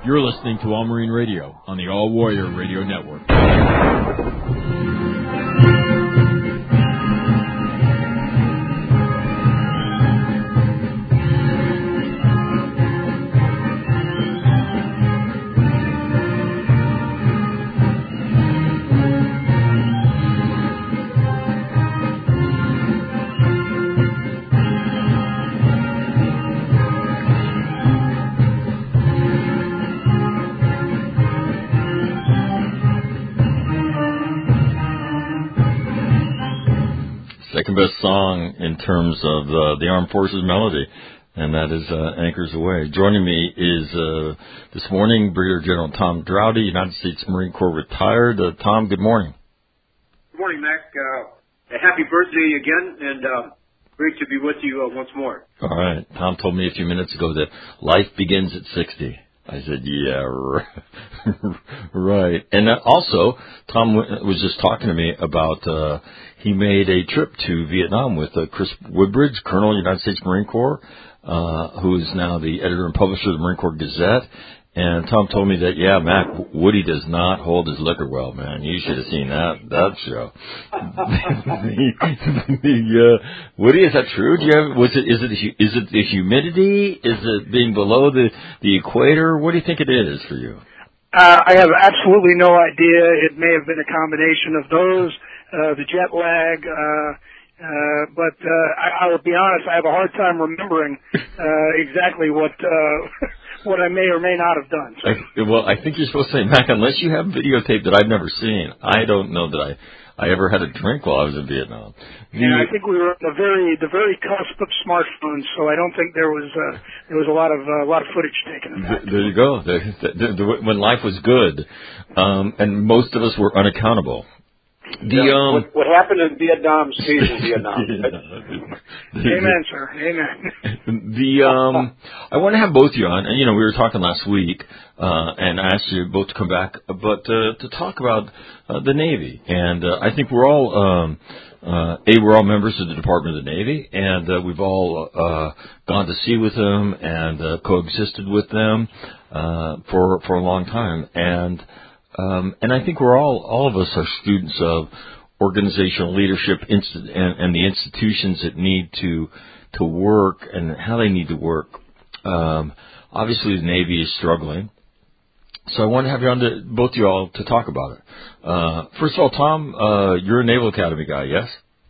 You're listening to All Marine Radio on the All Warrior Radio Network. Second best song in terms of the Armed Forces melody, and that is Anchors Away. Joining me is this morning Brigadier General Tom Drowdy, United States Marine Corps retired. Tom, good morning. Good morning, Mac. Happy birthday again, and great to be with you once more. All right. Tom told me a few minutes ago that life begins at 60. I said, yeah, right. And also, Tom was just talking to me about he made a trip to Vietnam with Chris Woodbridge, Colonel, United States Marine Corps, who is now the editor and publisher of the Marine Corps Gazette. And Tom told me that, yeah, Mac, Woody does not hold his liquor well, man. You should have seen that show. Woody, is that true? Is it the humidity? Is it being below the equator? What do you think it is for you? I have absolutely no idea. It may have been a combination of those, the jet lag, but I will be honest, I have a hard time remembering exactly what I may or may not have done. So. Well, I think you're supposed to say, Mac, unless you have videotape that I've never seen, I don't know that I ever had a drink while I was in Vietnam. Yeah, I think we were on the very cusp of smartphones, so I don't think there was a lot of footage taken of that. There you go. When life was good, and most of us were unaccountable. What happened in Vietnam stays in Vietnam. Amen, sir. Amen. I want to have both of you on, and we were talking last week, and I asked you both to come back, but to talk about the Navy, and I think we're all we're all members of the Department of the Navy, and we've all gone to sea with them and coexisted with them for a long time, and I think we're all of us are students of organizational leadership and the institutions that need to work and how they need to work. Obviously, the Navy is struggling. So I want to have you on both of you all to talk about it. First of all, Tom, you're a Naval Academy guy, yes?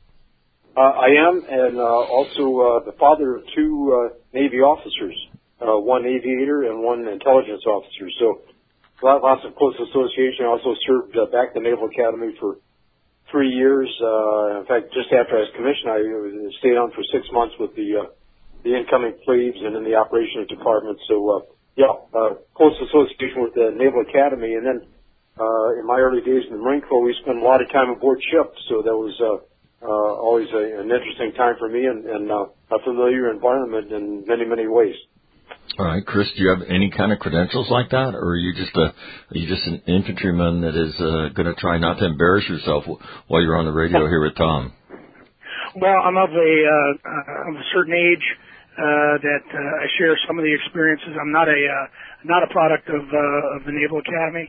I am, and also the father of two Navy officers, one aviator and one intelligence officer. So lots of close association. I also served back at the Naval Academy for 3 years. In fact, just after I was commissioned, I stayed on for 6 months with the incoming plebes and in the operations department. So, close association with the Naval Academy. And then in my early days in the Marine Corps, we spent a lot of time aboard ships. So that was always an interesting time for me and a familiar environment in many, many ways. All right, Chris, do you have any kind of credentials like that, or are you just an infantryman that is going to try not to embarrass yourself while you're on the radio here with Tom? Well, I'm of a certain age that I share some of the experiences. I'm not a product of the Naval Academy.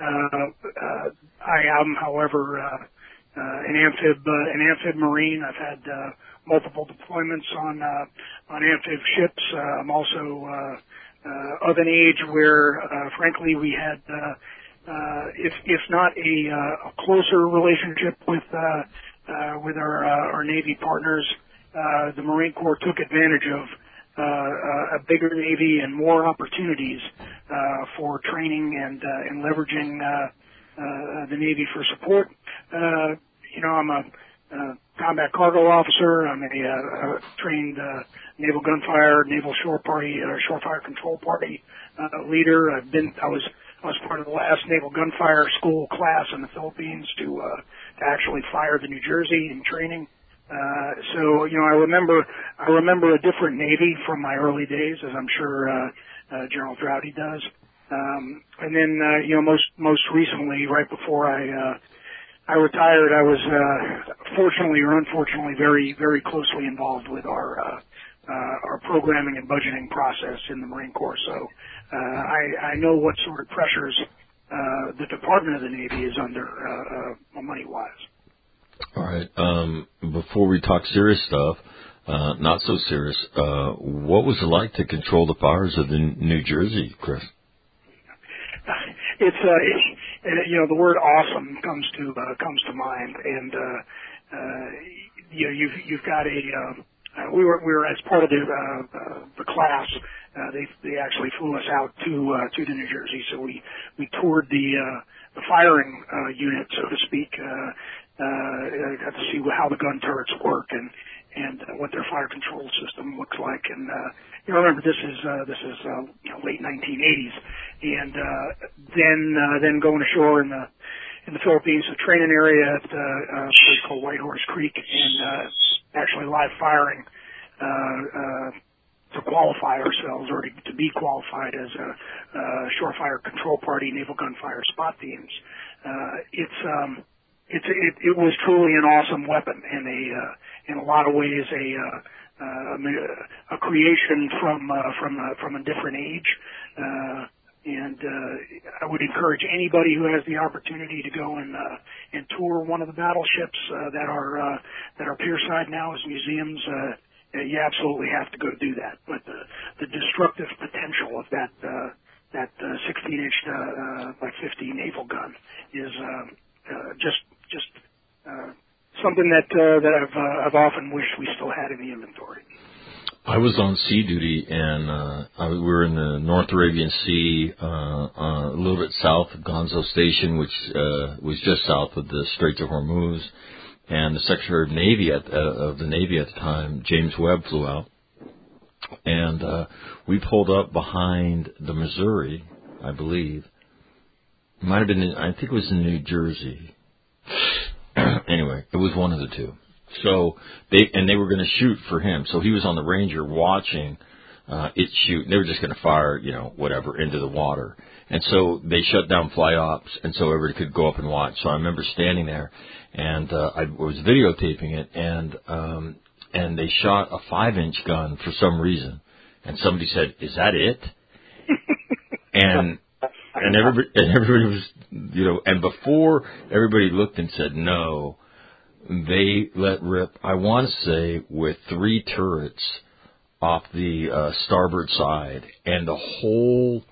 I am, however, an amphib Marine. I've had multiple deployments on amphib ships. I'm also of an age where, frankly, we had, if not a closer relationship with our Navy partners, the Marine Corps took advantage of a bigger Navy and more opportunities for training and leveraging the Navy for support. I'm a combat cargo officer. I'm a trained naval gunfire, naval shore fire control party leader. I was part of the last naval gunfire school class in the Philippines to actually fire the New Jersey in training. So I remember a different Navy from my early days, as I'm sure General Drowdy does. And then most recently, right before I retired, I was fortunately or unfortunately very, very closely involved with our our programming and budgeting process in the Marine Corps. So I know what sort of pressures the Department of the Navy is under money-wise. All right. Before we talk serious stuff, not so serious, what was it like to control the fires of the New Jersey, Chris? It's the word awesome comes to mind, and you've got we were as part of the class. They actually flew us out to the New Jersey, so we toured the firing unit, so to speak. Got to see how the gun turrets work and what their fire control system looks like. And remember, this is late 1980s, and then going ashore in the Philippines, the training area at a place called White Horse Creek, and actually live firing to qualify ourselves, or to be qualified as a shore fire control party, naval gunfire spot teams. It was truly an awesome weapon, and in a lot of ways a creation from a different age. And I would encourage anybody who has the opportunity to go and tour one of the battleships that are pierside now as museums. You absolutely have to go do that. But the destructive potential of that 16-inch by 50 naval gun is just something that I've often wished we still had in the inventory. I was on sea duty, and we were in the North Arabian Sea, a little bit south of Gonzo Station, which was just south of the Straits of Hormuz. And the Secretary of Navy of the Navy at the time, James Webb, flew out, and we pulled up behind the Missouri, I believe. It might have been, I think it was in New Jersey. Anyway, it was one of the two. So they were going to shoot for him. So he was on the Ranger watching it shoot. They were just going to fire, whatever, into the water. And so they shut down fly ops, and so everybody could go up and watch. So I remember standing there, and I was videotaping it, and they shot a 5-inch gun for some reason. And somebody said, "Is that it?" and everybody was, and before everybody looked and said no, they let rip, I want to say, with 3 turrets off the starboard side, and the whole,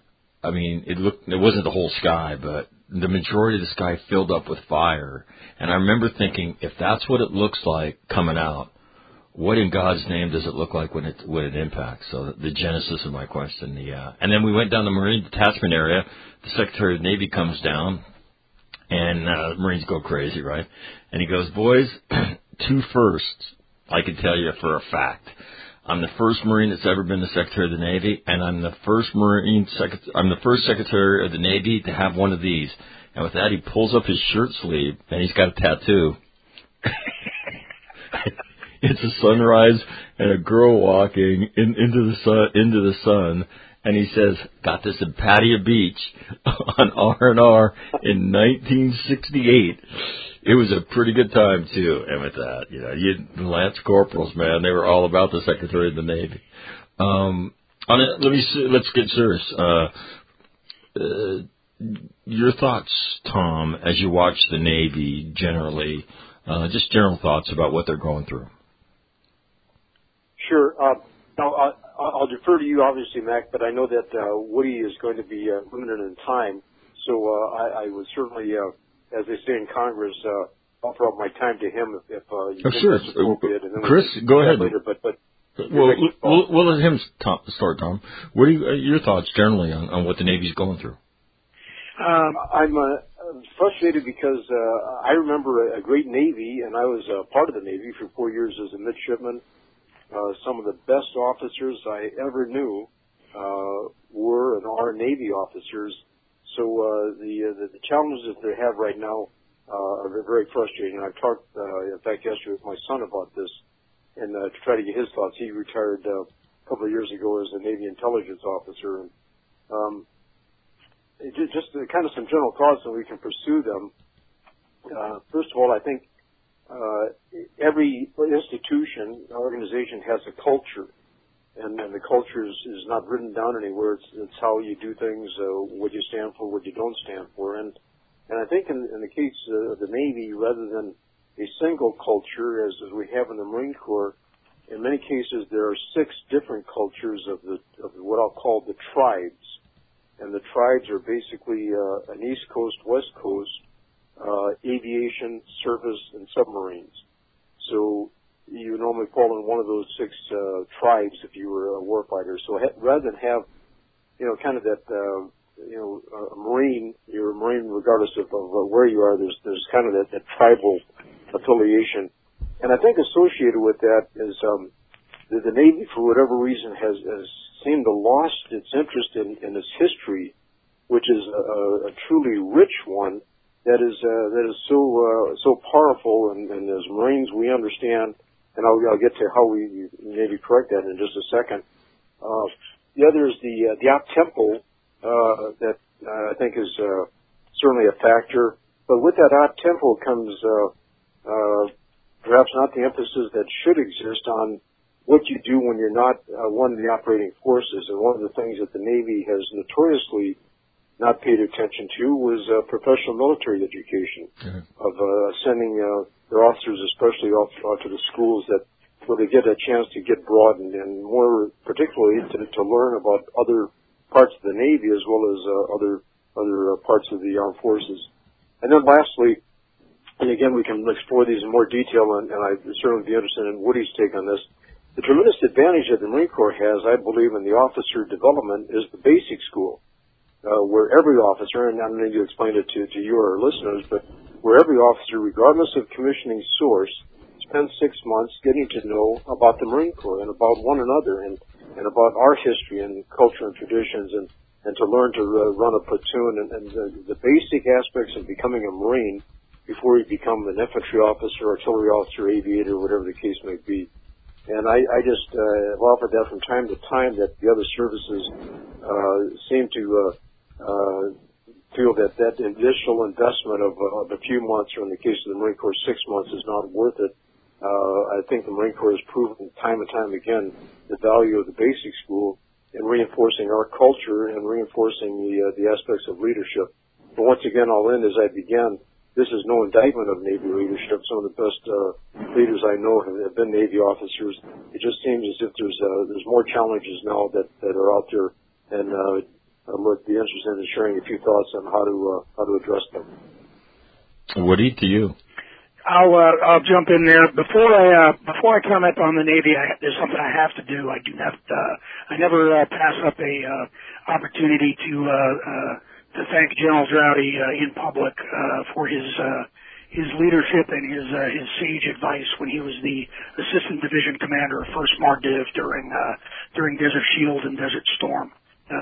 it wasn't the whole sky, but the majority of the sky filled up with fire. And I remember thinking, if that's what it looks like coming out, what in God's name does it look like when it impacts? So the genesis of my question, and then we went down the Marine detachment area. The Secretary of the Navy comes down, and Marines go crazy, right? And he goes, "Boys, 2 firsts, I can tell you for a fact. I'm the first Marine that's ever been the Secretary of the Navy, and I'm the first I'm the first Secretary of the Navy to have one of these." And with that, he pulls up his shirt sleeve, and he's got a tattoo. It's a sunrise and a girl walking into the sun, and he says, "Got this in Pattaya Beach on R&R in 1968. It was a pretty good time too." And with that, the Lance Corporals, man, they were all about the Secretary of the Navy. Let's get serious. Your thoughts, Tom, as you watch the Navy generally, just general thoughts about what they're going through. Sure. Now, I'll defer to you, obviously, Mac, but I know that Woody is going to be limited in time, so I would certainly, as they say in Congress, offer up my time to him if you think sure. that's appropriate. And then Chris, go ahead. Later, but we'll let him start, Tom. What are your thoughts generally on what the Navy's going through? I'm frustrated because I remember a great Navy, and I was part of the Navy for 4 years as a midshipman. Some of the best officers I ever knew were and are Navy officers. So the challenges that they have right now are very frustrating. I talked, in fact, yesterday with my son about this, and to try to get his thoughts. He retired a couple of years ago as a Navy intelligence officer. And just kind of some general thoughts, so we can pursue them. First of all, I think every institution, organization has a culture, and the culture is not written down anywhere. It's how you do things, what you stand for, what you don't stand for, and I think in the case of the Navy, rather than a single culture as we have in the Marine Corps, in many cases there are 6 different cultures of what I'll call the tribes, and the tribes are basically an East Coast, West Coast, aviation, surface, and submarines. So you normally fall in one of those 6 tribes if you were a warfighter. So rather than have, kind of that, a Marine, you're a Marine regardless of where you are, there's kind of that tribal affiliation. And I think associated with that is the Navy, for whatever reason, has seemed to lost its interest in its history, which is a truly rich one that is so powerful. And as Marines, we understand, and I'll get to how we maybe correct that in just a second. The other is the op tempo that I think is certainly a factor. But with that op tempo comes perhaps not the emphasis that should exist on what you do when you're not one of the operating forces. And one of the things that the Navy has notoriously not paid attention to was professional military education, of sending their officers, especially off to the schools where they get a chance to get broadened and more particularly to learn about other parts of the Navy as well as other parts of the armed forces. And then lastly, and again, we can explore these in more detail, and I'd certainly be interested in Woody's take on this. The tremendous advantage that the Marine Corps has, I believe, in the officer development is the basic school, where every officer, and I don't need to explain it to your listeners, but where every officer, regardless of commissioning source, spends 6 months getting to know about the Marine Corps and about one another and about our history and culture and traditions and to learn to run a platoon and the basic aspects of becoming a Marine before you become an infantry officer, artillery officer, aviator, whatever the case may be. And I just have offered that from time to time that the other services seem to feel that additional investment of a few months, or in the case of the Marine Corps, 6 months, is not worth it. I think the Marine Corps has proven time and time again the value of the basic school in reinforcing our culture and reinforcing the aspects of leadership. But once again, I'll end as I began. This is no indictment of Navy leadership. Some of the best leaders I know have been Navy officers. It just seems as if there's more challenges now that are out there, and I would be interested in sharing a few thoughts on how to address them. Woody, to you. I'll jump in there before I comment on the Navy. There's something I have to do. I never pass up a opportunity to thank General Droughty in public for his leadership and his sage advice when he was the assistant division commander of 1st MARDIV during Desert Shield and Desert Storm.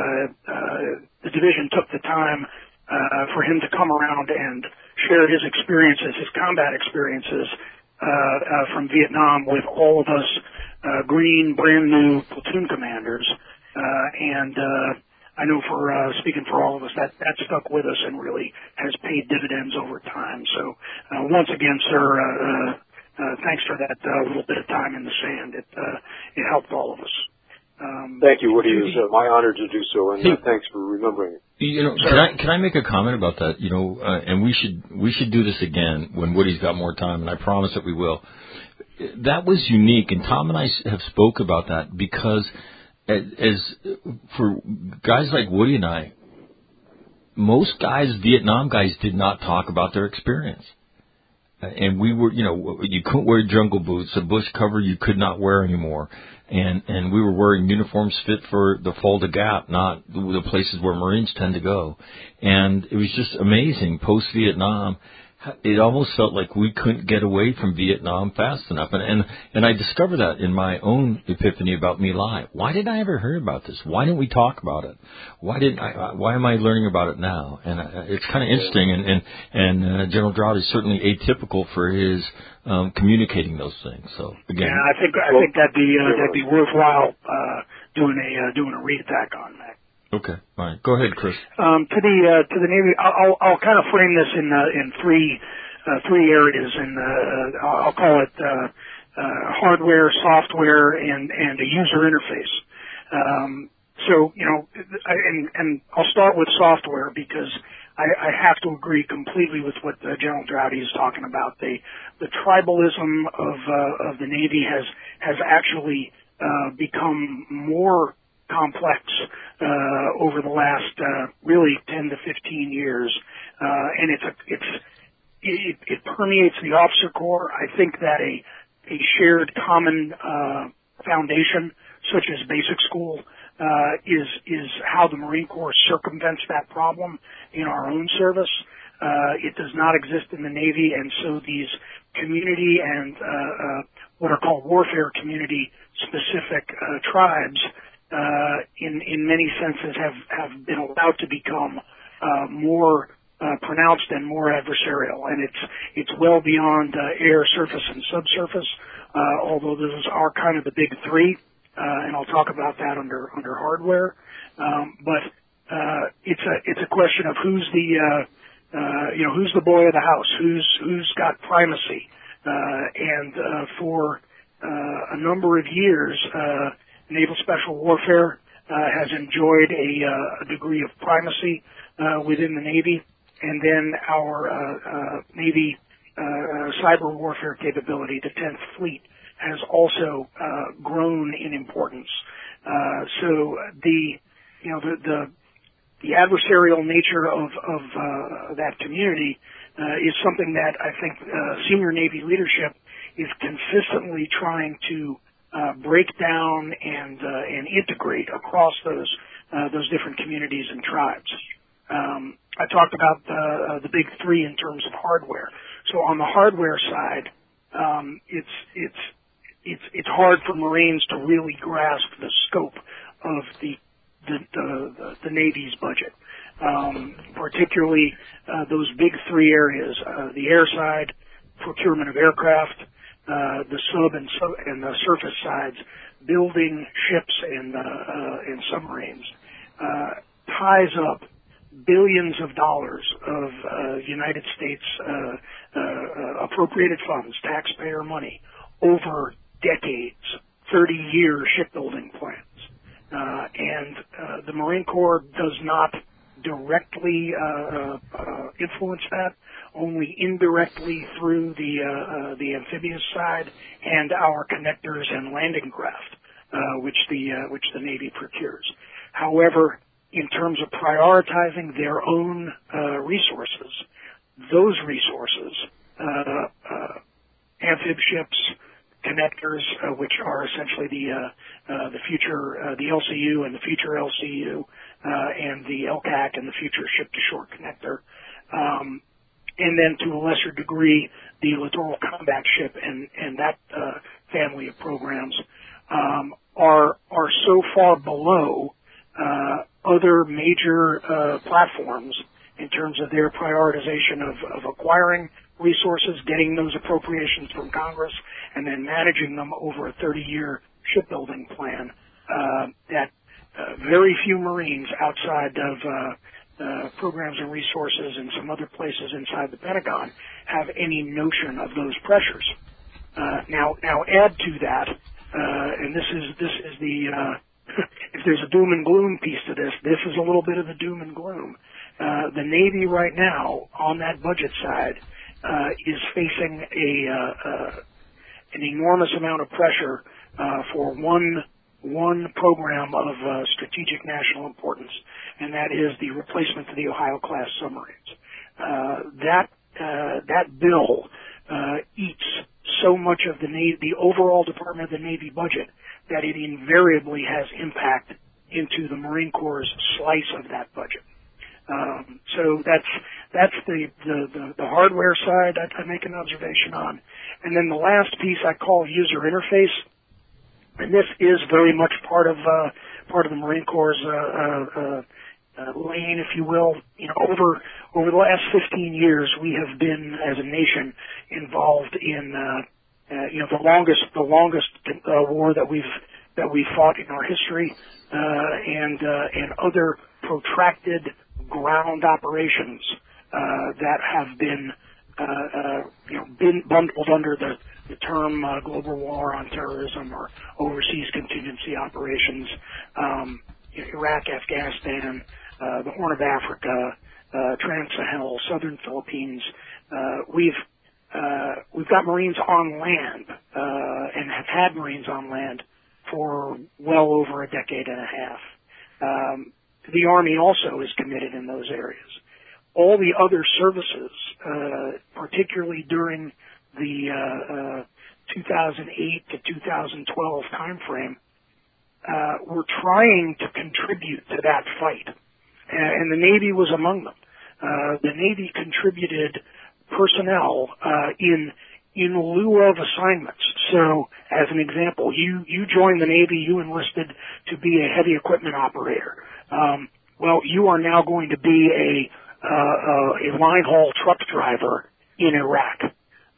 The division took the time for him to come around and share his experiences, his combat experiences from Vietnam with all of us green, brand new platoon commanders, and I know speaking for all of us, that stuck with us and really has paid dividends over time. So once again, sir, thanks for that little bit of time in the sand. It helped all of us. Thank you, Woody. It was my honor to do so, and thanks for remembering it. Can I make a comment about that? And we should do this again when Woody's got more time, and I promise that we will. That was unique, and Tom and I have spoke about that because as for guys like Woody and I, most guys, Vietnam guys, did not talk about their experience. And we were, you couldn't wear jungle boots, a bush cover you could not wear anymore. And we were wearing uniforms fit for the Fulda Gap, not the places where Marines tend to go. And it was just amazing. Post-Vietnam, it almost felt like we couldn't get away from Vietnam fast enough. And I discovered that in my own epiphany about My Lai. Why didn't I ever hear about this? Why didn't we talk about it? Why am I learning about it now? And it's kind of interesting. And General Drought is certainly atypical for his communicating those things. So again, yeah, I think that'd be worthwhile doing a read back on that. Okay, all right. Go ahead, Chris. To the Navy, I'll kind of frame this in three three areas, and I'll call it hardware, software, and a user interface. So, and I'll start with software because I have to agree completely with what General Droughty is talking about. The tribalism of the Navy has actually become more complex over the last really 10 to 15 years, and it permeates the officer corps. I think that a shared common foundation, such as basic school, is how the Marine Corps circumvents that problem in our own service. It does not exist in the Navy, and so these community and what are called warfare community specific tribes, in many senses, have been allowed to become more pronounced and more adversarial, and it's well beyond air, surface, and subsurface. Although those are kind of the big three. And I'll talk about that under hardware. But it's a question of who's the boy of the house, who's got primacy. And for a number of years, Naval Special Warfare has enjoyed a degree of primacy within the Navy, and then our Navy cyber warfare capability, the 10th Fleet, has also grown in importance. So the adversarial nature of that community is something that I think senior Navy leadership is consistently trying to break down and integrate across those different communities and tribes. I talked about the big three in terms of hardware. So on the hardware side, it's hard for Marines to really grasp the scope of the Navy's budget, particularly those big three areas: the air side, procurement of aircraft, the sub and the surface sides, building ships and submarines, ties up billions of dollars of United States appropriated funds, taxpayer money, over decades, 30-year shipbuilding plans. And the Marine Corps does not directly influence that, only indirectly through the amphibious side and our connectors and landing craft, which the Navy procures. However, in terms of prioritizing their own resources, those resources, amphib ships, connectors, which are essentially the future, the LCU and the future LCU, and the LCAC and the future ship-to-shore connector, and then to a lesser degree the littoral combat ship and that family of programs are so far below other major platforms in terms of their prioritization of acquiring resources, getting those appropriations from Congress, and then managing them over a 30-year shipbuilding plan, that very few Marines outside of programs and resources and some other places inside the Pentagon have any notion of those pressures. Now add to that, and this is the if there's a doom and gloom piece to this, this is a little bit of the doom and gloom. The Navy right now on that budget side is facing an enormous amount of pressure for one program of strategic national importance, and that is the replacement of the Ohio-class submarines. That bill eats so much of the overall Department of the Navy budget that it invariably has impact into the Marine Corps' slice of that budget. So that's the hardware side I make an observation on. And then the last piece I call user interface, and this is very much part of the Marine Corps' lane, if you will. Over the last 15 years, we have been, as a nation, involved in the longest war that we've fought in our history, and other protracted ground operations that have been been bundled under the term global war on terrorism or overseas contingency operations. Iraq, Afghanistan, the Horn of Africa, Trans-Sahel, Southern Philippines. We've got Marines on land and have had Marines on land for well over a decade and a half. The Army also is committed in those areas. All the other services, particularly during the 2008 to 2012 timeframe, were trying to contribute to that fight, and the Navy was among them. The Navy contributed personnel in lieu of assignments. So, as an example, you joined the Navy, you enlisted to be a heavy equipment operator. Well, you are now going to be a line haul truck driver in Iraq.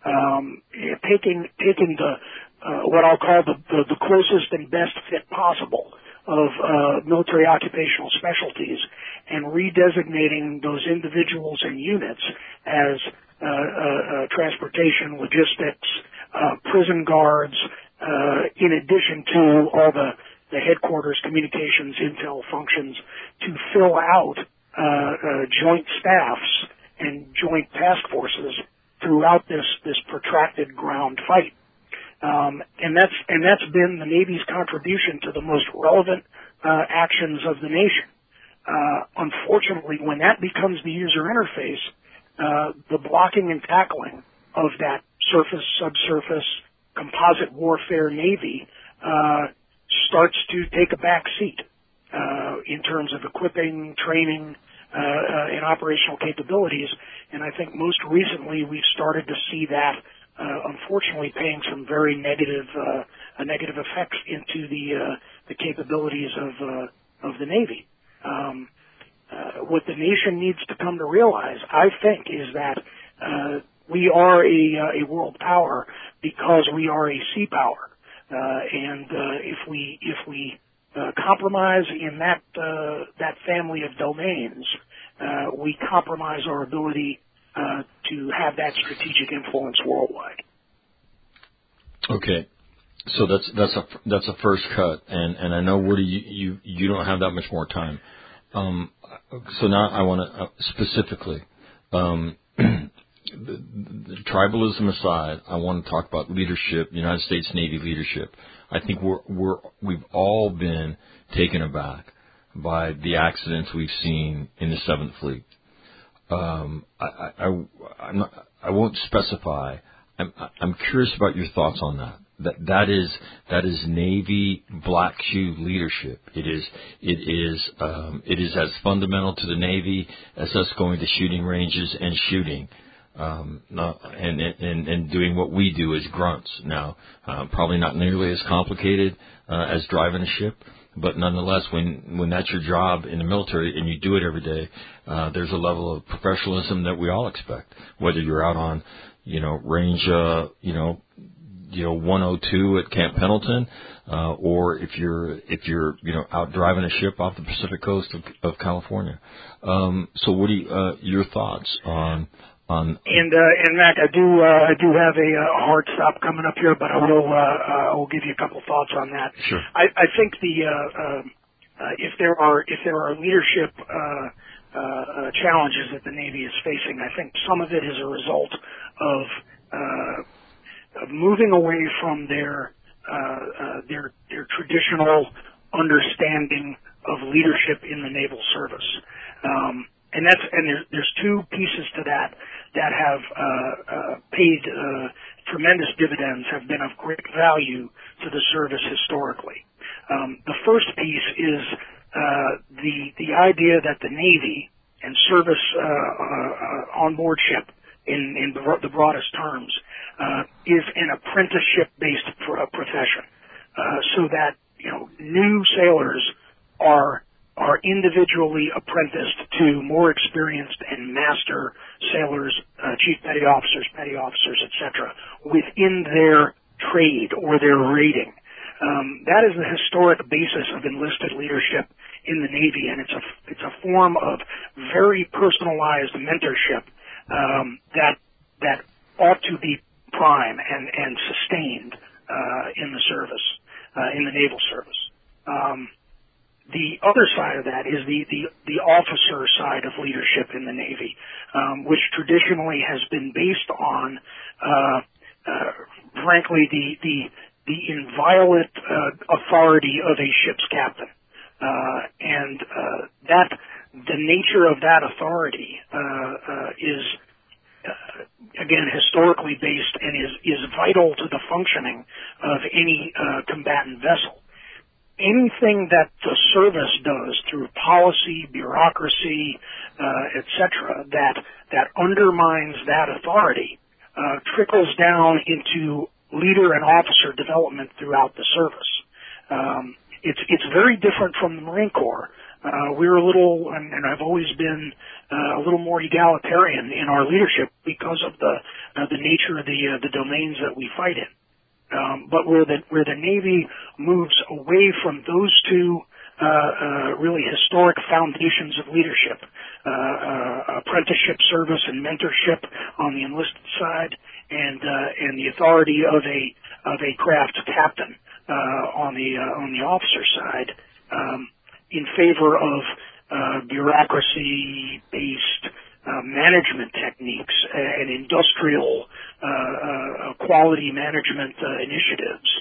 Taking the what I'll call the closest and best fit possible of military occupational specialties and redesignating those individuals and units as transportation, logistics, prison guards, in addition to all the headquarters, communications, intel functions to fill out joint staffs and joint task forces throughout this protracted ground fight. And that's been the Navy's contribution to the most relevant actions of the nation. Unfortunately, when that becomes the user interface, the blocking and tackling of that surface, subsurface, composite warfare Navy starts to take a back seat in terms of equipping, training, and operational capabilities. And I think most recently we've started to see that, unfortunately, paying some very negative effects into the capabilities of the Navy. What the nation needs to come to realize, I think, is that we are a world power because we are a sea power, and if we compromise in that family of domains, we compromise our ability to have that strategic influence worldwide. Okay, so that's a first cut, and I know, Woody, you don't have that much more time. So now I want to specifically, the tribalism aside, I want to talk about leadership, United States Navy leadership. I think we've all been taken aback by the accidents we've seen in the 7th Fleet. I won't specify. I'm curious about your thoughts on that. That is Navy black shoe leadership. It is as fundamental to the Navy as us going to shooting ranges and shooting, and doing what we do as grunts. Now, probably not nearly as complicated as driving a ship, but nonetheless, when that's your job in the military and you do it every day, there's a level of professionalism that we all expect. Whether you're out on, range, 102 at Camp Pendleton, or if you're out driving a ship off the Pacific coast of California. So, Woody, your thoughts on? And Mac, I do have a hard stop coming up here, but I will give you a couple thoughts on that. Sure. I think if there are leadership challenges that the Navy is facing, I think some of it is a result of moving away from their traditional understanding of leadership in the naval service, and there's two pieces to that have paid tremendous dividends, have been of great value to the service historically. The first piece is the idea that the Navy and service on board ship in the broadest terms is an apprenticeship-based profession, so that new sailors are individually apprenticed to more experienced and master sailors, chief petty officers, etc., within their trade or their rating. That is the historic basis of enlisted leadership in the Navy, and it's a form of very personalized mentorship that that ought to be prime and sustained in the service, in the naval service. The other side of that is the officer side of leadership in the Navy, which traditionally has been based on, frankly, the inviolate authority of a ship's captain, and that the nature of that authority is again historically based and is vital to the functioning of any combatant vessel. Anything that the service does through policy, bureaucracy, etc., that undermines that authority trickles down into leader and officer development throughout the service. It's very different from the Marine Corps. We're a little, and I've always been a little more egalitarian in our leadership because of the nature of the domains that we fight in. But where the Navy moves away from those two really historic foundations of leadership, apprenticeship service and mentorship on the enlisted side, and the authority of a craft captain on the officer side, in favor of bureaucracy-based management techniques and industrial quality management initiatives.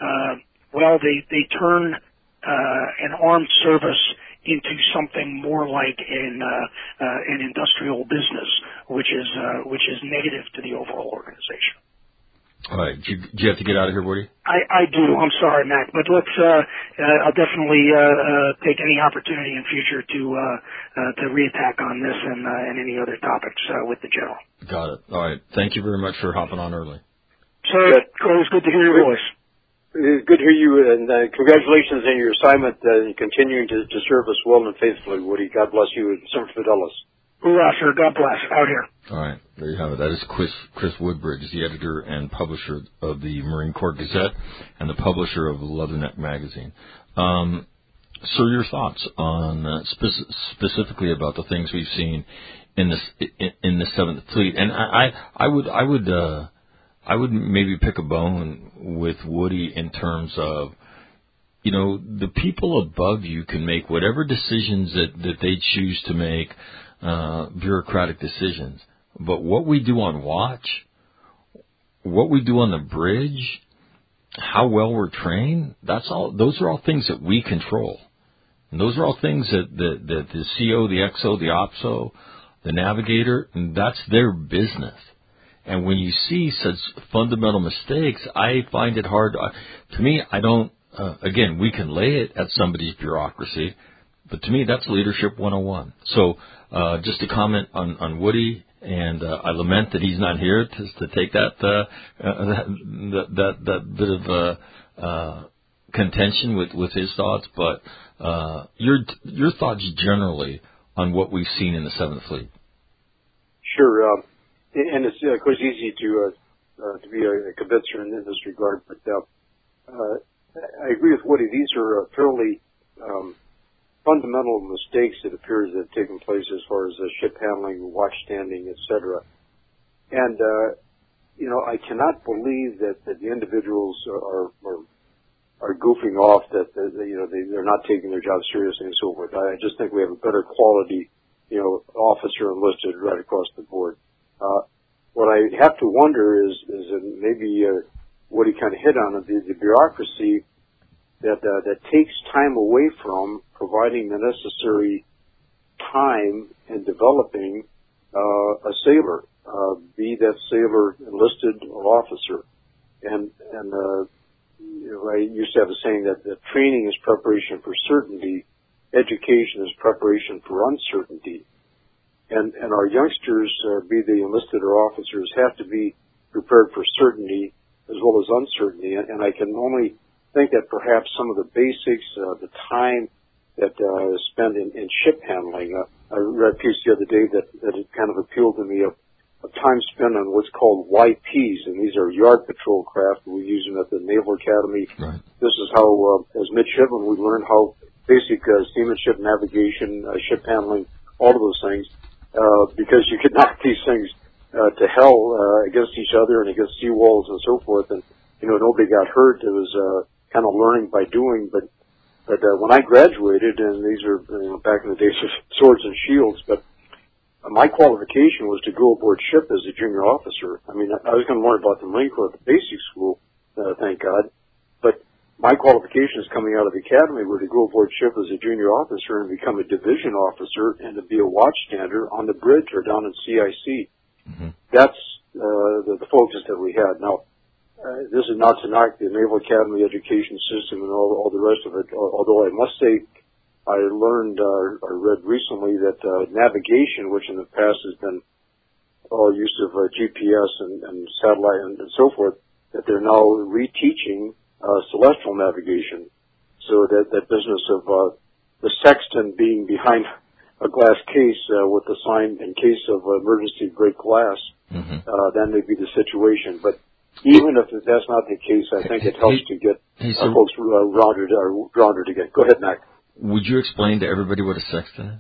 They turn an armed service into something more like an industrial business, which is negative to the overall organization. All right. Do you have to get out of here, Woody? I do. I'm sorry, Mac, but let's. I'll definitely take any opportunity in future to reattack on this and any other topics with the general. Got it. All right. Thank you very much for hopping on early. Sir, always good to hear your voice. It's good to hear you, and congratulations on your assignment and continuing to serve us well and faithfully, Woody. God bless you, and Semper Fidelis. Hoorah, sir. God bless. Out here. All right. There you have it. That is Chris Woodbridge, the editor and publisher of the Marine Corps Gazette and the publisher of Leatherneck Magazine. So your thoughts on specifically about the things we've seen in the Seventh Fleet, and I would maybe pick a bone with Woody in terms of, the people above you can make whatever decisions that they choose to make, bureaucratic decisions. But what we do on watch, what we do on the bridge, how well we're trained, those are all things that we control. And those are all things that the CO, the XO, the OPSO, the navigator, and that's their business. And when you see such fundamental mistakes, I find it hard. To me, I don't, again, we can lay it at somebody's bureaucracy, but to me, that's leadership 101. So, just to comment on Woody, and I lament that he's not here to take that bit of contention with his thoughts. But your thoughts generally on what we've seen in the Seventh Fleet. Sure, and it's of course easy to be a convincer in this regard, but I agree with Woody. These are fairly fundamental mistakes, it appears, that have taken place as far as ship handling, watch standing, etc. And I cannot believe that the individuals are goofing off, that they're not taking their job seriously and so forth. I just think we have a better quality, officer enlisted right across the board. What I have to wonder is maybe what he kind of hit on, the bureaucracy that takes time away from providing the necessary time in developing a sailor, be that sailor enlisted or officer. And I used to have a saying that training is preparation for certainty, education is preparation for uncertainty. And our youngsters, be they enlisted or officers, have to be prepared for certainty as well as uncertainty. And I can only think that perhaps some of the basics, the time that is spent in ship handling. I read a piece the other day that it kind of appealed to me of time spent on what's called YPs, and these are yard patrol craft. We use them at the Naval Academy. Right. This is how, as midshipmen, we learn how basic seamanship, navigation, ship handling, all of those things, because you could knock these things to hell against each other and against seawalls and so forth, and nobody got hurt. It was kind of learning by doing. But when I graduated, and these are back in the days of swords and shields, but my qualification was to go aboard ship as a junior officer. I mean, I was going to learn about the Marine Corps at the basic school, thank God. But my qualifications coming out of the academy were to go aboard ship as a junior officer and become a division officer and to be a watchstander on the bridge or down in CIC. Mm-hmm. That's the focus that we had. Now, this is not to knock the Naval Academy education system and all the rest of it, although I must say I learned or read recently that navigation, which in the past has been all use of GPS and satellite and so forth, that they're now reteaching celestial navigation. So that business of the sextant being behind a glass case with the sign in case of emergency break glass, that may be the situation. But even if that's not the case, I think it helps to get folks grounded again. Go ahead, Mac. Would you explain to everybody what a sextant is?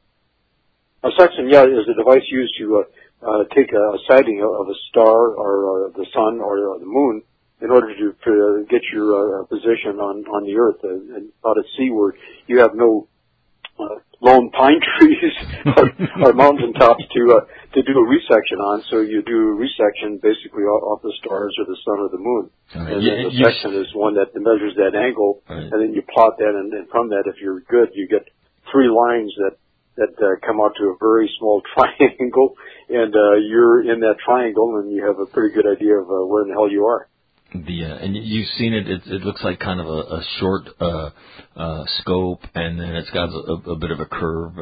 A sextant, is a device used to take a sighting of a star or the sun or the moon in order to get your position on the Earth. And out at sea where you have no lone pine trees or mountaintops to do a resection on, so you do a resection basically off the stars or the sun or the moon. Right. And then the section is one that measures that angle, right. And then you plot that, and from that, if you're good, you get 3 lines that come out to a very small triangle, and you're in that triangle, and you have a pretty good idea of where in the hell you are. And you've seen it. It looks like kind of a short scope, and then it's got a bit of a curve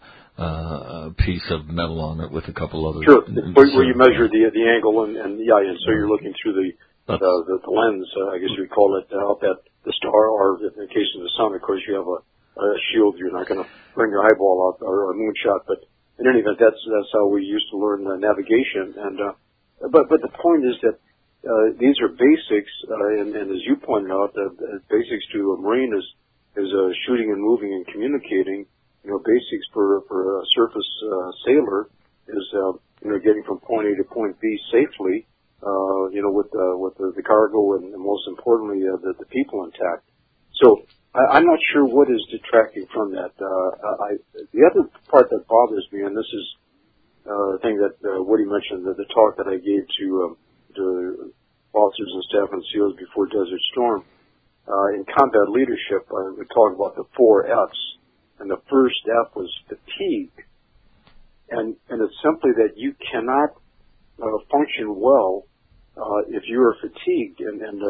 piece of metal on it with a couple other. Sure, where you measure the angle, and so you're looking through the lens, I guess you'd call it, out at the star, or in the case of the sun, of course, you have a shield. You're not going to bring your eyeball out or a moonshot, but in any event, that's how we used to learn navigation. And but the point is that. These are basics, and as you pointed out, basics to a Marine is shooting and moving and communicating. Basics for a surface sailor is getting from point A to point B safely. With the cargo and most importantly the people intact. So I'm not sure what is detracting from that. The other part that bothers me, and this is the thing that Woody mentioned, the talk that I gave to officers and staff and SEALs before Desert Storm. In combat leadership, we talk about the 4 F's, and the first F was fatigue. And it's simply that you cannot function well if you are fatigued. And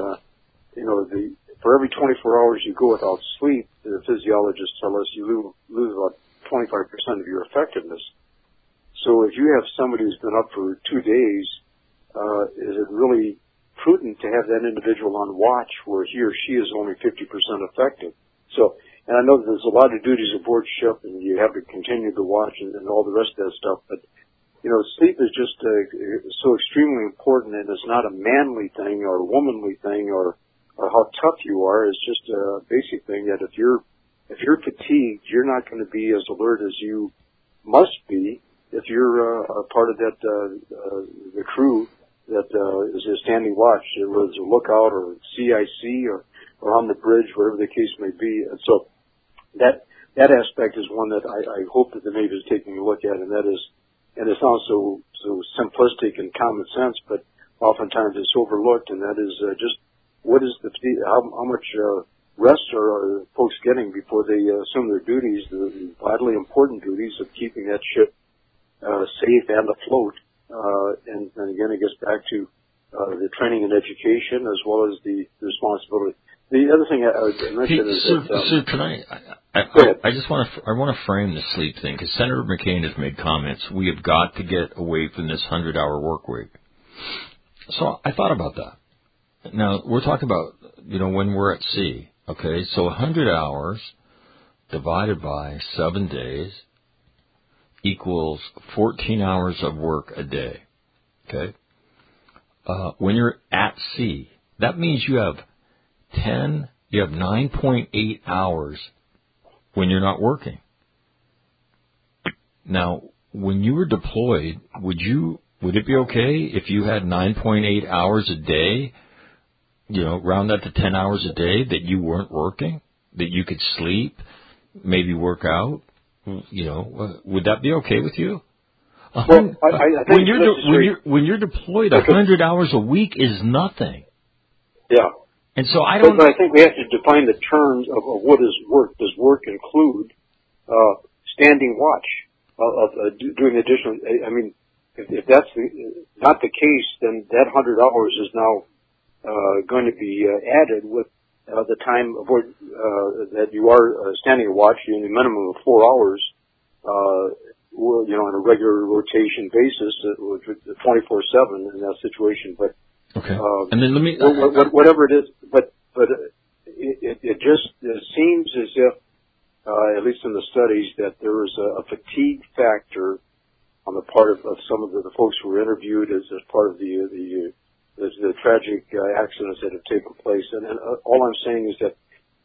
for every 24 hours you go without sleep, the physiologists tell us you lose about 25% of your effectiveness. So if you have somebody who's been up for 2 days, is it really prudent to have that individual on watch where he or she is only 50% effective? So, and I know that there's a lot of duties aboard ship, and you have to continue to watch and all the rest of that stuff. But sleep is just so extremely important, and it's not a manly thing or a womanly thing or how tough you are. It's just a basic thing that if you're fatigued, you're not going to be as alert as you must be if you're a part of that the crew that is a standing watch, whether it's a lookout or CIC or on the bridge, whatever the case may be. And so that aspect is one that I hope that the Navy is taking a look at, and that is, and it sounds so simplistic and common sense, but oftentimes it's overlooked, and that is just what is how much rest are folks getting before they assume their duties, the vitally important duties of keeping that ship safe and afloat. And again, it gets back to the training and education as well as the responsibility. The other thing I would mention is that... Sir, can I just want to frame the sleep thing, because Senator McCain has made comments. We have got to get away from this 100-hour work week. So I thought about that. Now, we're talking about, when we're at sea, okay? So 100 hours divided by 7 days equals 14 hours of work a day, okay? When you're at sea, that means you have 9.8 hours when you're not working. Now, when you were deployed, would you would it be okay if you had 9.8 hours a day, round that to 10 hours a day, that you weren't working, that you could sleep, maybe work out? Would that be okay with you? Well, I think when you're deployed, 100 hours a week is nothing. Yeah. And so I don't. But I think we have to define the terms of what is work. Does work include standing watch of doing additional? I mean, if that's not the case, then that 100 hours is now going to be added with the time that you are standing a watch in a minimum of 4 hours. On a regular rotation basis, 24/7 in that situation. But okay, and then let me whatever it is. But it just seems as if, at least in the studies, that there is a fatigue factor on the part of some of the folks who were interviewed as part of the tragic accidents that have taken place. And all I'm saying is that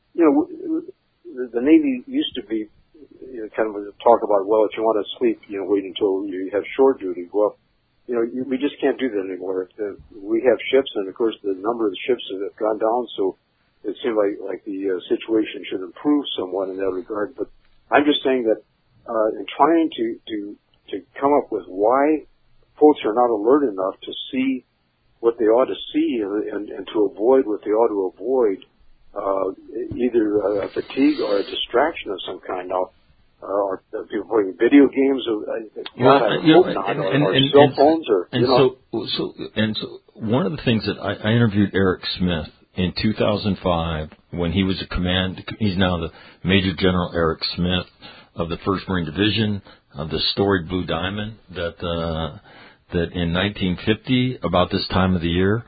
the Navy used to be kind of talk about, well, if you want to sleep, wait until you have shore duty. Well, we just can't do that anymore. We have ships, and of course the number of the ships have gone down, so it seems like the situation should improve somewhat in that regard. But I'm just saying that in trying to come up with why folks are not alert enough to see what they ought to see and to avoid what they ought to avoid, either a fatigue or a distraction of some kind. Now, are people playing video games? Or cell phones, or so one of the things that I interviewed Eric Smith in 2005 when he was he's now the Major General Eric Smith of the 1st Marine Division of the storied Blue Diamond that in 1950, about this time of the year,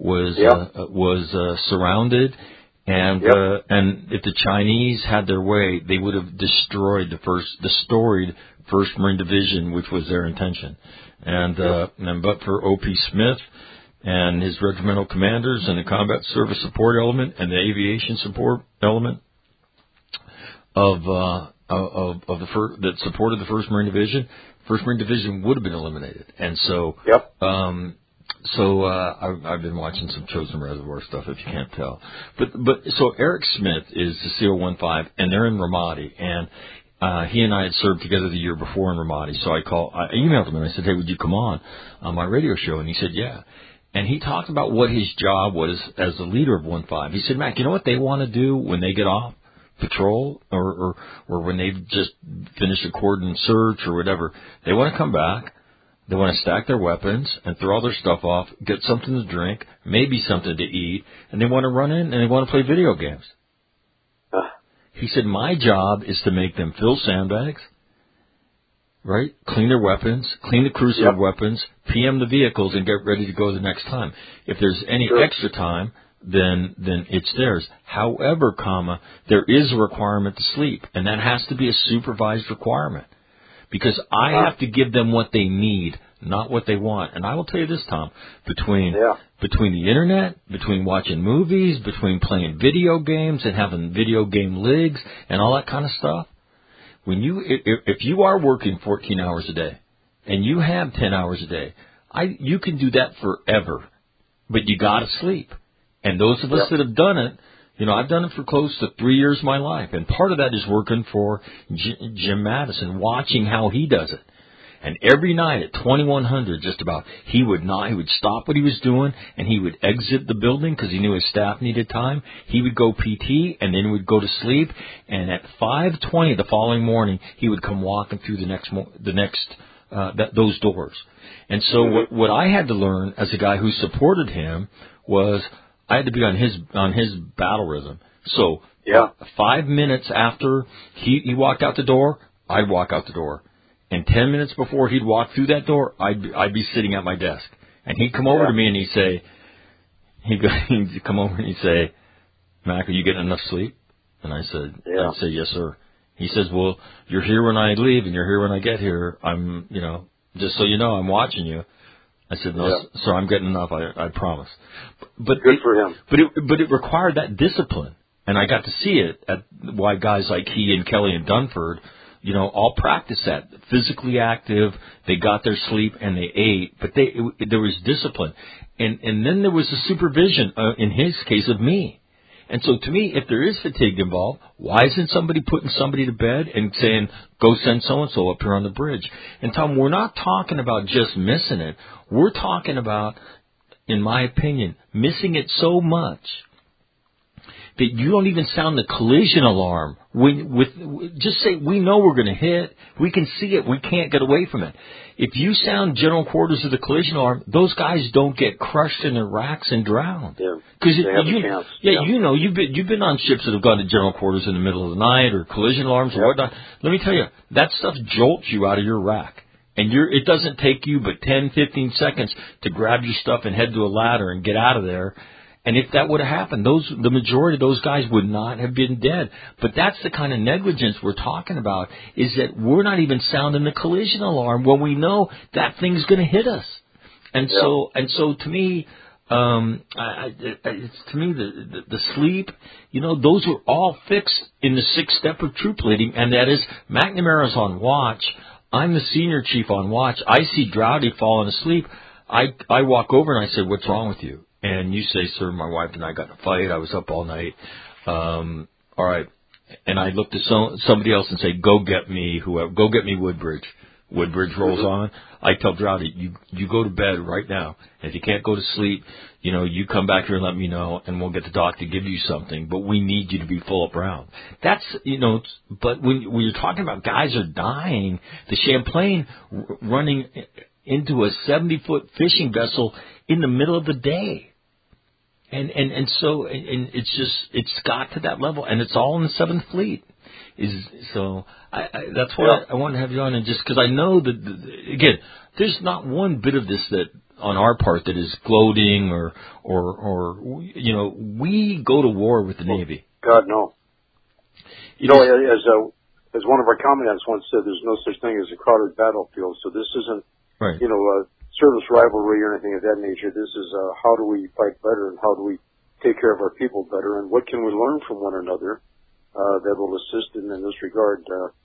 was surrounded. And if the Chinese had their way, they would have destroyed the storied 1st Marine Division, which was their intention. And but for O.P. Smith and his regimental commanders and the combat service support element and the aviation support element that supported the 1st Marine Division, 1st Marine Division would have been eliminated. And so, I've been watching some Chosen Reservoir stuff, if you can't tell. But so Eric Smith is the CO-15, and they're in Ramadi, and he and I had served together the year before in Ramadi. So I emailed him and I said, "Hey, would you come on my radio show?" And he said, "Yeah." And he talked about what his job was as the leader of 1-5. He said, "Mac, you know what they want to do when they get off patrol or when they've just finished a cordon search or whatever? They want to come back. They want to stack their weapons and throw all their stuff off, get something to drink, maybe something to eat, and they want to run in and they want to play video games." He said, "My job is to make them fill sandbags, right? Clean their weapons, clean the crews of weapons, PM the vehicles, and get ready to go the next time. If there's any extra time, then it's theirs. However, there is a requirement to sleep, and that has to be a supervised requirement. Because I have to give them what they need, not what they want." And I will tell you this, Tom, between the internet, between watching movies, between playing video games and having video game leagues and all that kind of stuff, if you are working 14 hours a day and you have 10 hours a day, you can do that forever, but you got to sleep. And those of us that have done it, I've done it for close to 3 years of my life, and part of that is working for Jim Madison, watching how he does it. And every night at 2100, just about, he would stop what he was doing, and he would exit the building because he knew his staff needed time. He would go PT, and then would go to sleep. And at 5:20 the following morning, he would come walking through those doors. And so what I had to learn as a guy who supported him was I had to be on his battle rhythm. So 5 minutes after he walked out the door, I'd walk out the door. And 10 minutes before he'd walk through that door, I'd be sitting at my desk. And he'd come over to me and he'd come over and he'd say, "Mac, are you getting enough sleep?" And I'd say, "Yes, sir." He says, "Well, you're here when I leave and you're here when I get here. I'm, just so you know, I'm watching you." I said, "No, sir, I'm getting enough. I promise." But good for him. But it required that discipline, and I got to see it at why guys like he and Kelly and Dunford, all practice that. Physically active, they got their sleep and they ate, but there was discipline. And then there was the supervision, in his case, of me. And so to me, if there is fatigue involved, why isn't somebody putting somebody to bed and saying, go send so-and-so up here on the bridge? And Tom, we're not talking about just missing it. We're talking about, in my opinion, missing it so much that you don't even sound the collision alarm. Just say, we know we're going to hit. We can see it. We can't get away from it. If you sound general quarters of the collision alarm, those guys don't get crushed in their racks and drowned. Yeah, they have a chance. Yeah, you've been on ships that have gone to general quarters in the middle of the night or collision alarms or whatnot. Let me tell you, that stuff jolts you out of your rack. And it doesn't take you but 10, 15 seconds to grab your stuff and head to a ladder and get out of there. And if that would have happened, the majority of those guys would not have been dead. But that's the kind of negligence we're talking about, is that we're not even sounding the collision alarm when we know that thing's going to hit us. And so to me, the sleep, those are all fixed in the 6th step of troop leading, and that is McNamara's on watch. I'm the senior chief on watch. I see Drowdy falling asleep. I walk over and I say, "What's wrong with you?" And you say, "Sir, my wife and I got in a fight. I was up all night." All right. And I look to somebody else and say, "Go get me Woodbridge." Woodbridge rolls on. I tell Drowdy, you go to bed right now. And if you can't go to sleep, you come back here and let me know, and we'll get the doc to give you something. But we need you to be full up round. That's, but when you're talking about guys are dying, the Champlain running into a 70-foot fishing vessel in the middle of the day. And so it's got to that level, and it's all in the 7th Fleet. That's why I want to have you on, and just because I know that, again, there's not one bit of this that on our part that is gloating or we go to war with the Navy. God, no. As one of our commandants once said, there's no such thing as a crowded battlefield. So this isn't, right, a service rivalry or anything of that nature. This is how do we fight better and how do we take care of our people better and what can we learn from one another that will assist in this regard.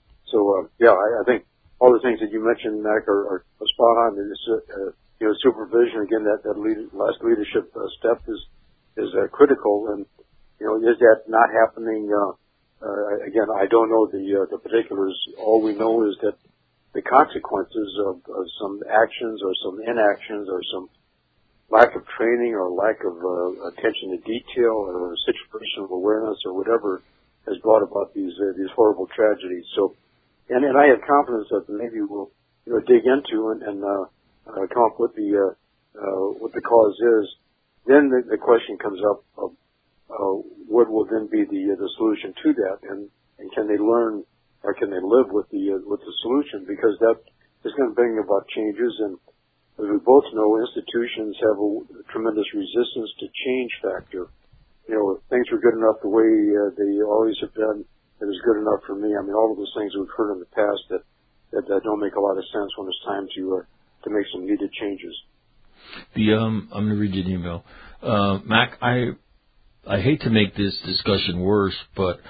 I think all the things that you mentioned, Mac, are spot on. This, supervision, again, that last leadership step is critical. And, is that not happening? Again, I don't know the particulars. All we know is that the consequences of some actions or some inactions or some lack of training or lack of attention to detail or situational awareness or whatever has brought about these horrible tragedies. So, and I have confidence that the Navy will dig into and come up with what the cause is. Then the question comes up of what will then be the solution to that, and can they learn or can they live with the solution, because that is going to bring about changes. And as we both know, institutions have a tremendous resistance to change factor. Things were good enough the way they always have been. It was good enough for me. I mean, all of those things we've heard in the past that don't make a lot of sense when it's time to make some needed changes. I'm going to read you an email. Mac, I hate to make this discussion worse, but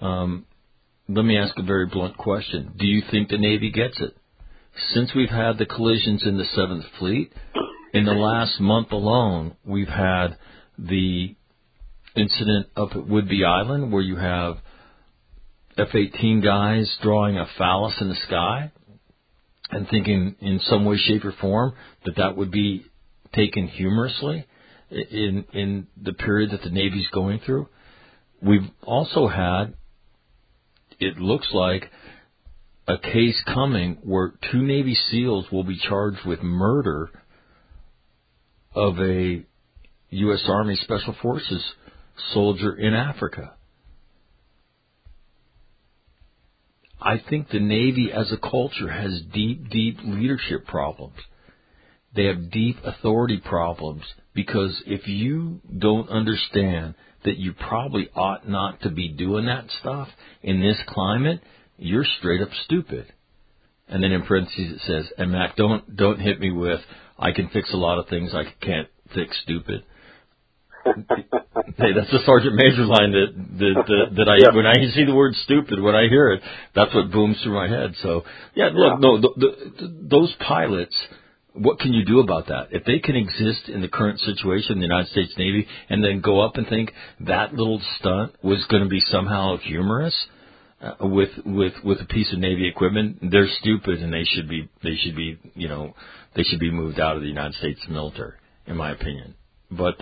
let me ask a very blunt question. Do you think the Navy gets it? Since we've had the collisions in the 7th Fleet, in the last month alone, we've had the incident up at Whidbey Island where you have F-18 guys drawing a phallus in the sky and thinking in some way, shape, or form that would be taken humorously in the period that the Navy's going through. We've also had, it looks like, a case coming where 2 Navy SEALs will be charged with murder of a U.S. Army Special Forces soldier in Africa. I think the Navy as a culture has deep, deep leadership problems. They have deep authority problems, because if you don't understand that you probably ought not to be doing that stuff in this climate, you're straight up stupid. And then in parentheses it says, and Mac, don't hit me with, I can fix a lot of things, I can't fix stupid. Hey, that's the Sergeant Major line that I when I see the word stupid, when I hear it, that's what booms through my head. So yeah, look, no, those pilots. What can you do about that? If they can exist in the current situation in the United States Navy and then go up and think that little stunt was going to be somehow humorous with a piece of Navy equipment, they're stupid and they should be moved out of the United States military, in my opinion. But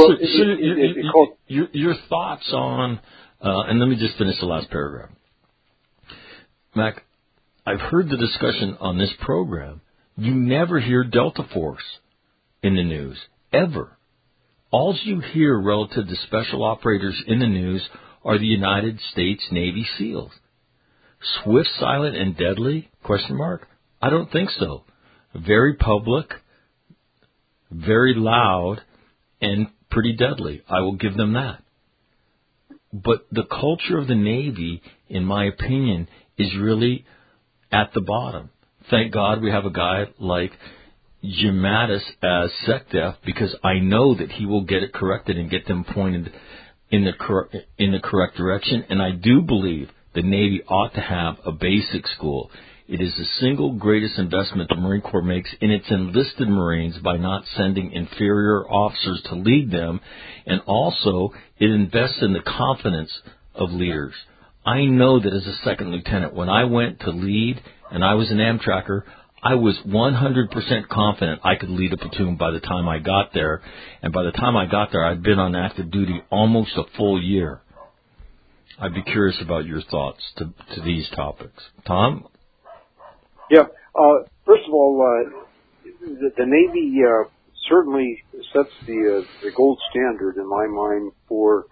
your thoughts on and let me just finish the last paragraph, Mac. I've heard the discussion on this program. You never hear Delta Force in the news, ever. All you hear relative to special operators in the news are the United States Navy SEALs. Swift, silent, and deadly? ? I don't think so. Very public, very loud, and pretty deadly. I will give them that. But the culture of the Navy, in my opinion, is really at the bottom. Thank God we have a guy like Jim Mattis as SecDef, because I know that he will get it corrected and get them pointed in the correct direction. And I do believe the Navy ought to have a basic school. It is the single greatest investment the Marine Corps makes in its enlisted Marines by not sending inferior officers to lead them, and also it invests in the confidence of leaders. I know that as a second lieutenant, when I went to lead and I was an Amtracker, I was 100% confident I could lead a platoon by the time I got there. And by the time I got there, I'd been on active duty almost a full year. I'd be curious about your thoughts to these topics. Tom? Yeah. First of all, the Navy certainly sets the gold standard in my mind for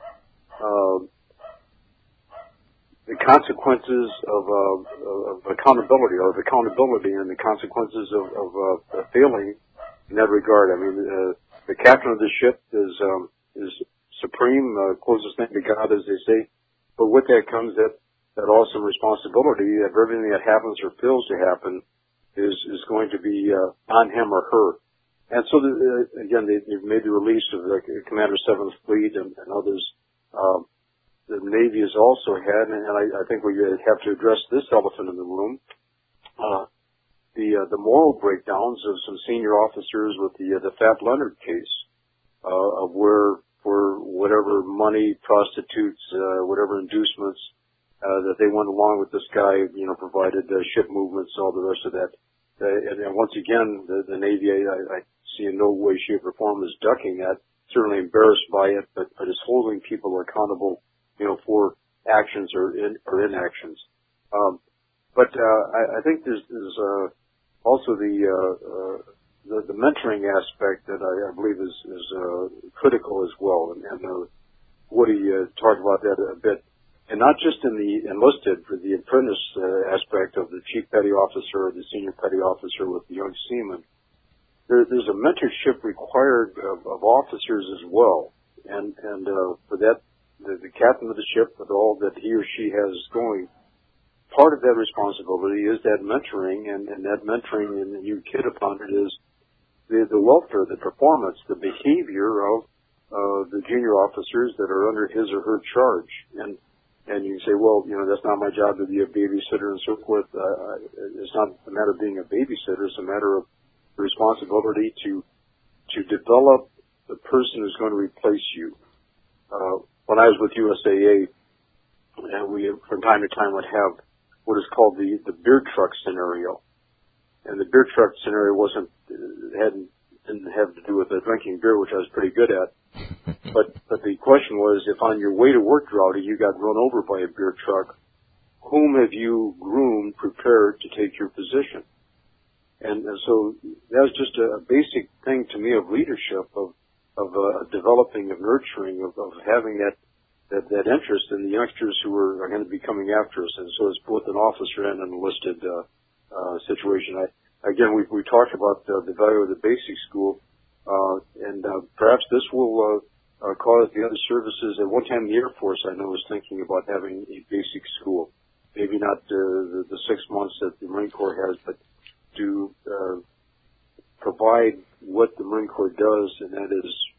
the consequences of accountability, or of accountability, and the consequences of failing in that regard. I mean, the captain of the ship is supreme, closest thing to God, as they say. But with that comes that awesome responsibility that everything that happens or fails to happen is going to be on him or her. And so, again, they've made the release of the Commander 7th Fleet and others. The Navy has also had, and I think we have to address this elephant in the room, the moral breakdowns of some senior officers with the Fat Leonard case, of where for whatever money, prostitutes, whatever inducements, that they went along with this guy, provided ship movements, all the rest of that. And once again, the Navy, I see in no way, shape, or form is ducking that. Certainly embarrassed by it, but is holding people accountable, for actions or inactions. But I think there's also the mentoring aspect that I believe is critical as well. And Woody talked about that a bit. And not just in the enlisted, for the apprentice aspect of the chief petty officer or the senior petty officer with the young seaman. There's a mentorship required of officers as well. And for that, the captain of the ship, with all that he or she has going, part of that responsibility is that mentoring, and that mentoring, and you hit upon it, is the welfare, the performance, the behavior of the junior officers that are under his or her charge. And you say, well, that's not my job to be a babysitter and so forth. It's not a matter of being a babysitter. It's a matter of responsibility to develop the person who's going to replace you. When I was with USAA, and we from time to time would have what is called the beer truck scenario. And the beer truck scenario didn't have to do with drinking beer, which I was pretty good at. But the question was, if on your way to work, Rowdy, you got run over by a beer truck, whom have you groomed, prepared to take your position? And so that was just a basic thing to me of leadership, of developing, of nurturing, of having that interest in the youngsters who are going to be coming after us. And so it's both an officer and an enlisted situation. Again, we talked about the value of the basic school, and perhaps this will cause the other services. At one time, the Air Force, I know, was thinking about having a basic school. Maybe not the 6 months that the Marine Corps has, but to provide what the Marine Corps does, and that is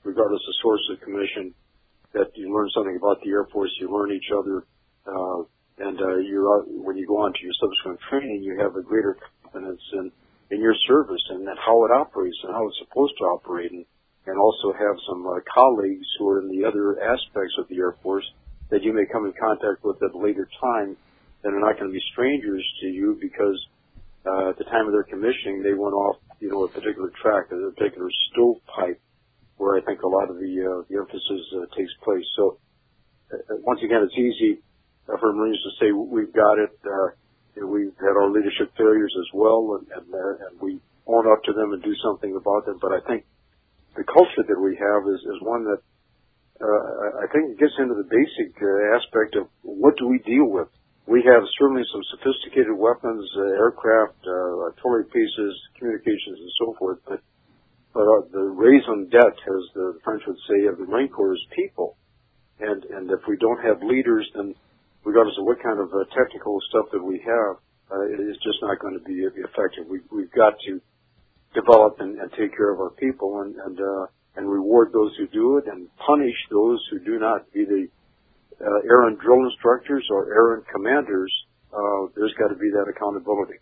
regardless of source of commission, that you learn something about the Air Force, you learn each other, and when you go on to your subsequent training, you have a greater confidence in your service and how it operates and how it's supposed to operate, and also have some colleagues who are in the other aspects of the Air Force that you may come in contact with at a later time that are not going to be strangers to you because at the time of their commissioning they went off, a particular track, a particular stovepipe, where I think a lot of the emphasis takes place. So once again, it's easy for Marines to say we've got it. We've had our leadership failures as well, and we own up to them and do something about them. But I think the culture that we have is one that I think gets into the basic aspect of what do we deal with. We have certainly some sophisticated weapons, aircraft, artillery pieces, communications, and so forth. But the raison d'etre, as the French would say, of the Marine Corps is people. And if we don't have leaders, then regardless of what kind of technical stuff that we have, it is just not going to be effective. We've got to develop and take care of our people and reward those who do it and punish those who do not, be they errant drill instructors or errant commanders. There's got to be that accountability.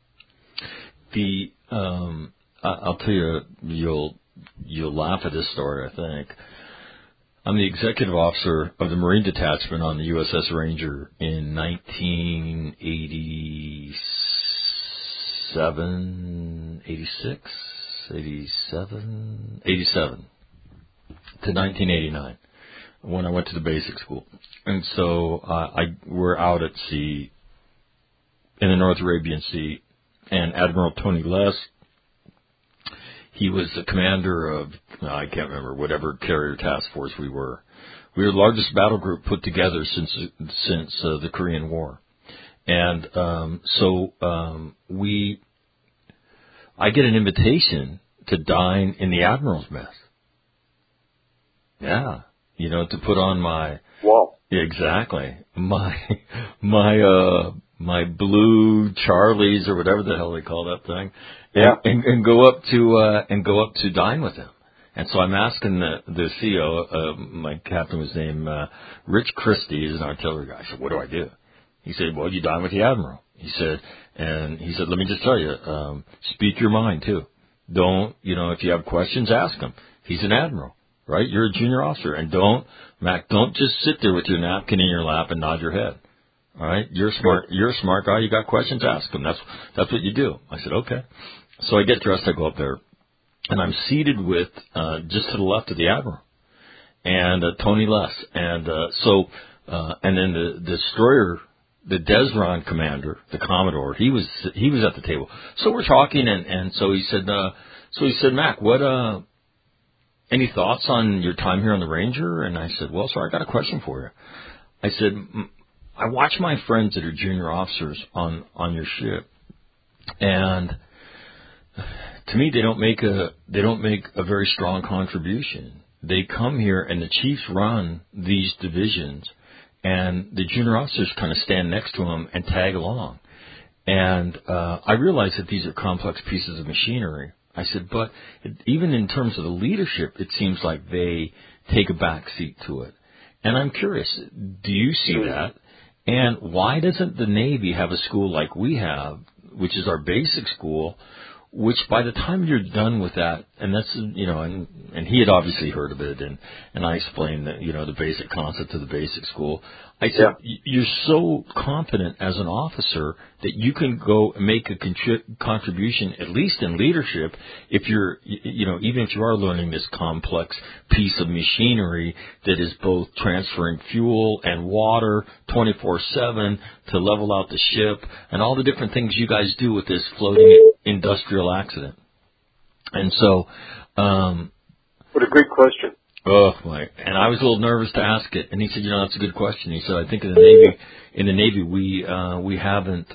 I'll tell you, you'll laugh at this story, I think. I'm the executive officer of the Marine Detachment on the USS Ranger in 87 to 1989 when I went to the basic school. And so we're out at sea in the North Arabian Sea, and Admiral Tony Less, he was the commander of, I can't remember, whatever carrier task force we were. We were the largest battle group put together since the Korean War. And I get an invitation to dine in the Admiral's mess. Yeah. To put on my... Wow. Yeah, exactly. My blue Charlies or whatever the hell they call that thing. And go up to dine with him. And so I'm asking the CEO, my captain was named Rich Christie, he's an artillery guy. I said, what do I do? He said, well, you dine with the Admiral. He said, let me just tell you, speak your mind too. Don't, if you have questions, ask him. He's an Admiral, right? You're a junior officer. And don't just sit there with your napkin in your lap and nod your head. All right? You're a smart guy. You got questions, ask him. That's what you do. I said, okay. So I get dressed, I go up there, and I'm seated with, just to the left of the Admiral, and Tony Less. And and then the destroyer, the Desron commander, the Commodore, he was at the table. So we're talking, and so he said, Mac, what, any thoughts on your time here on the Ranger? And I said, well, sir, I got a question for you. I said, I watch my friends that are junior officers on your ship, and to me, they don't make a very strong contribution. They come here and the chiefs run these divisions, and the junior officers kind of stand next to them and tag along. And I realize that these are complex pieces of machinery. I said, but even in terms of the leadership, it seems like they take a back seat to it. And I'm curious, do you see that? And why doesn't the Navy have a school like we have, which is our basic school, which by the time you're done with that, and that's, and he had obviously heard of it, and I explained that, the basic concept of the basic school. I said, you're so confident as an officer that you can go and make a contribution, at least in leadership, if you're, even if you are learning this complex piece of machinery that is both transferring fuel and water 24/7 to level out the ship, and all the different things you guys do with this floating industrial accident. And so, what a great question. Oh, my. And I was a little nervous to ask it. And he said, that's a good question. He said, I think in the Navy, we haven't,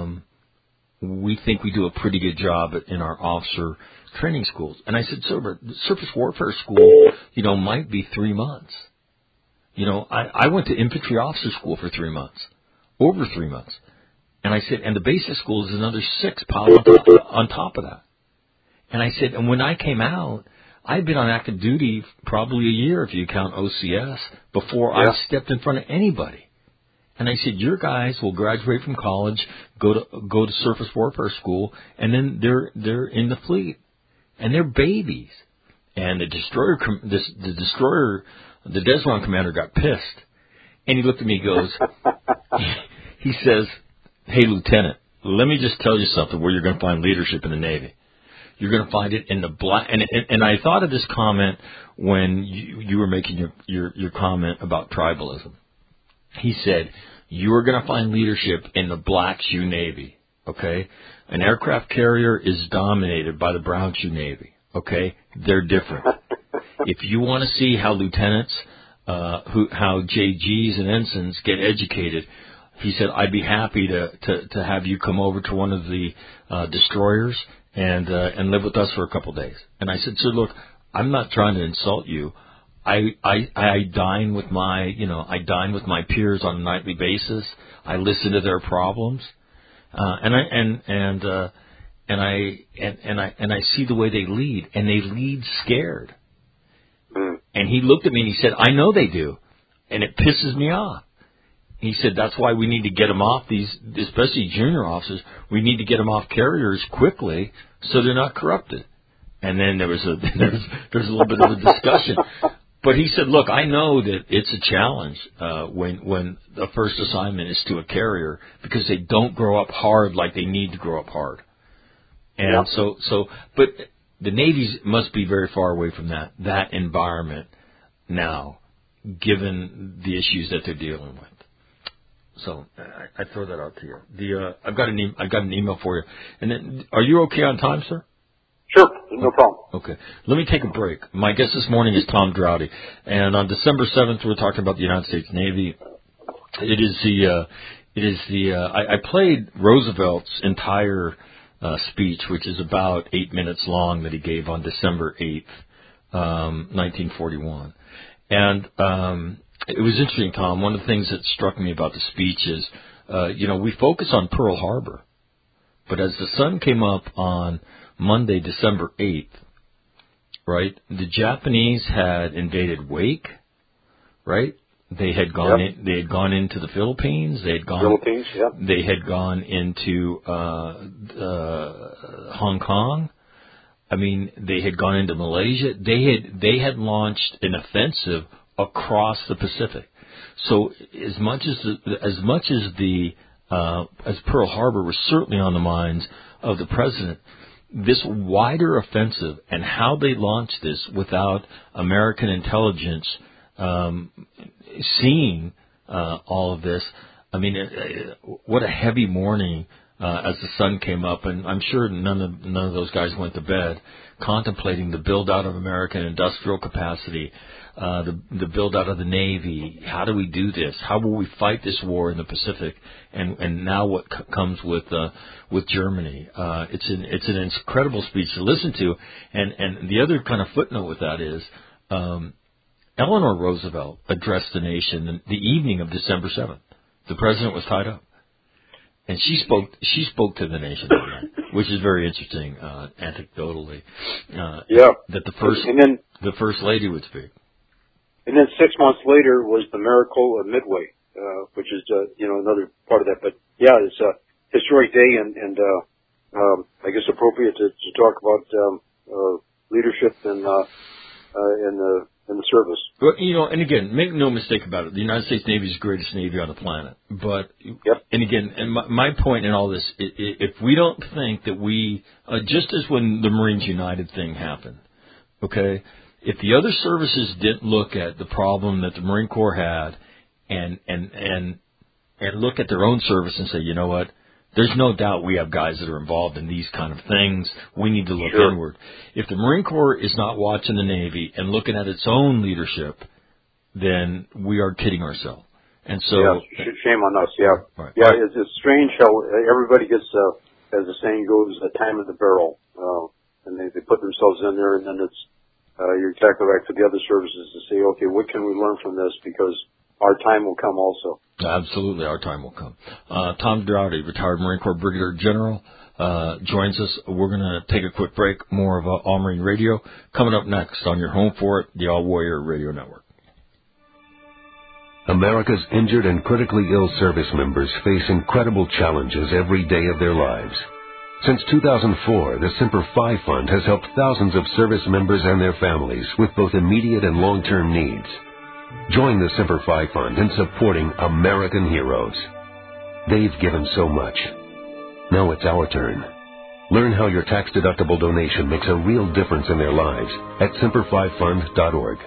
we think we do a pretty good job in our officer training schools. And I said, sir, but the surface warfare school, might be 3 months. I went to infantry officer school for 3 months, over 3 months. And I said, and the basic school is another 6 piled on top of that. And I said, and when I came out, I'd been on active duty probably a year, if you count OCS, before I stepped in front of anybody. And I said, your guys will graduate from college, go to surface warfare school, and then they're in the fleet, and they're babies. And the Desron commander got pissed, and he looked at me and goes, he says, "Hey, Lieutenant, let me just tell you something where you're going to find leadership in the Navy. You're going to find it in the black." And I thought of this comment when you were making your comment about tribalism. He said, "You're going to find leadership in the Black Shoe Navy, okay? An aircraft carrier is dominated by the Brown Shoe Navy, okay? They're different. If you want to see how lieutenants, how JGs and ensigns get educated," he said, "I'd be happy to have you come over to one of the destroyers and live with us for a couple of days." And I said, "Sir, look, I'm not trying to insult you. I dine with my peers on a nightly basis. I listen to their problems, and I see the way they lead, and they lead scared." And he looked at me and he said, "I know they do, and it pisses me off." He said, "That's why we need to get them off these, especially junior officers. We need to get them off carriers quickly so they're not corrupted." And then there's a little bit of a discussion. But he said, "Look, I know that it's a challenge when the first assignment is to a carrier because they don't grow up hard like they need to grow up hard." And but the Navy must be very far away from that environment now, given the issues that they're dealing with. So I throw that out to you. I've got an email for you. And then, are you okay on time, sir? Sure, no problem. Okay. Let me take a break. My guest this morning is Tom Drowdy. And on December 7th, we're talking about the United States Navy. I played Roosevelt's entire speech, which is about 8 minutes long, that he gave on December 8th, 1941. And it was interesting, Tom. One of the things that struck me about the speech is, we focus on Pearl Harbor. But as the sun came up on Monday, December 8th, right, the Japanese had invaded Wake, right? They had gone into the Philippines. They had gone into Hong Kong. I mean, they had gone into Malaysia. They had launched an offensive across the Pacific. So as much as Pearl Harbor was certainly on the minds of the president, this wider offensive and how they launched this without American intelligence seeing all of this. I mean, what a heavy morning as the sun came up, and I'm sure none of those guys went to bed contemplating the build out of American industrial capacity, the build out of the Navy. How do we do this? How will we fight this war in the Pacific? And now what comes with Germany? It's an incredible speech to listen to. And the other kind of footnote with that is, Eleanor Roosevelt addressed the nation the evening of December 7th. The president was tied up, and she spoke to the nation that night, which is very interesting, anecdotally. That the first lady would speak. And then 6 months later was the miracle of Midway, which is another part of that. But yeah, it's a historic day, and I guess appropriate to talk about leadership in the service. Well, and again, make no mistake about it. The United States Navy is the greatest Navy on the planet. But, and again, and my point in all this, if we don't think that we, just as when the Marines United thing happened, okay, if the other services didn't look at the problem that the Marine Corps had and look at their own service and say, you know what, there's no doubt we have guys that are involved in these kind of things. We need to look inward. If the Marine Corps is not watching the Navy and looking at its own leadership, then we are kidding ourselves. And so, shame on us. Right. It's strange how everybody gets, as the saying goes, a time in the barrel, and they put themselves in there, and then it's you're exactly right for the other services to say, okay, what can we learn from this? Because our time will come also. Absolutely, our time will come. Tom Drowdy, retired Marine Corps Brigadier General, joins us. We're going to take a quick break. More of All Marine Radio coming up next on your home for it, the All Warrior Radio Network. America's injured and critically ill service members face incredible challenges every day of their lives. Since 2004, the Semper Fi Fund has helped thousands of service members and their families with both immediate and long-term needs. Join the Semper Fi Fund in supporting American heroes. They've given so much. Now it's our turn. Learn how your tax-deductible donation makes a real difference in their lives at SemperFiFund.org.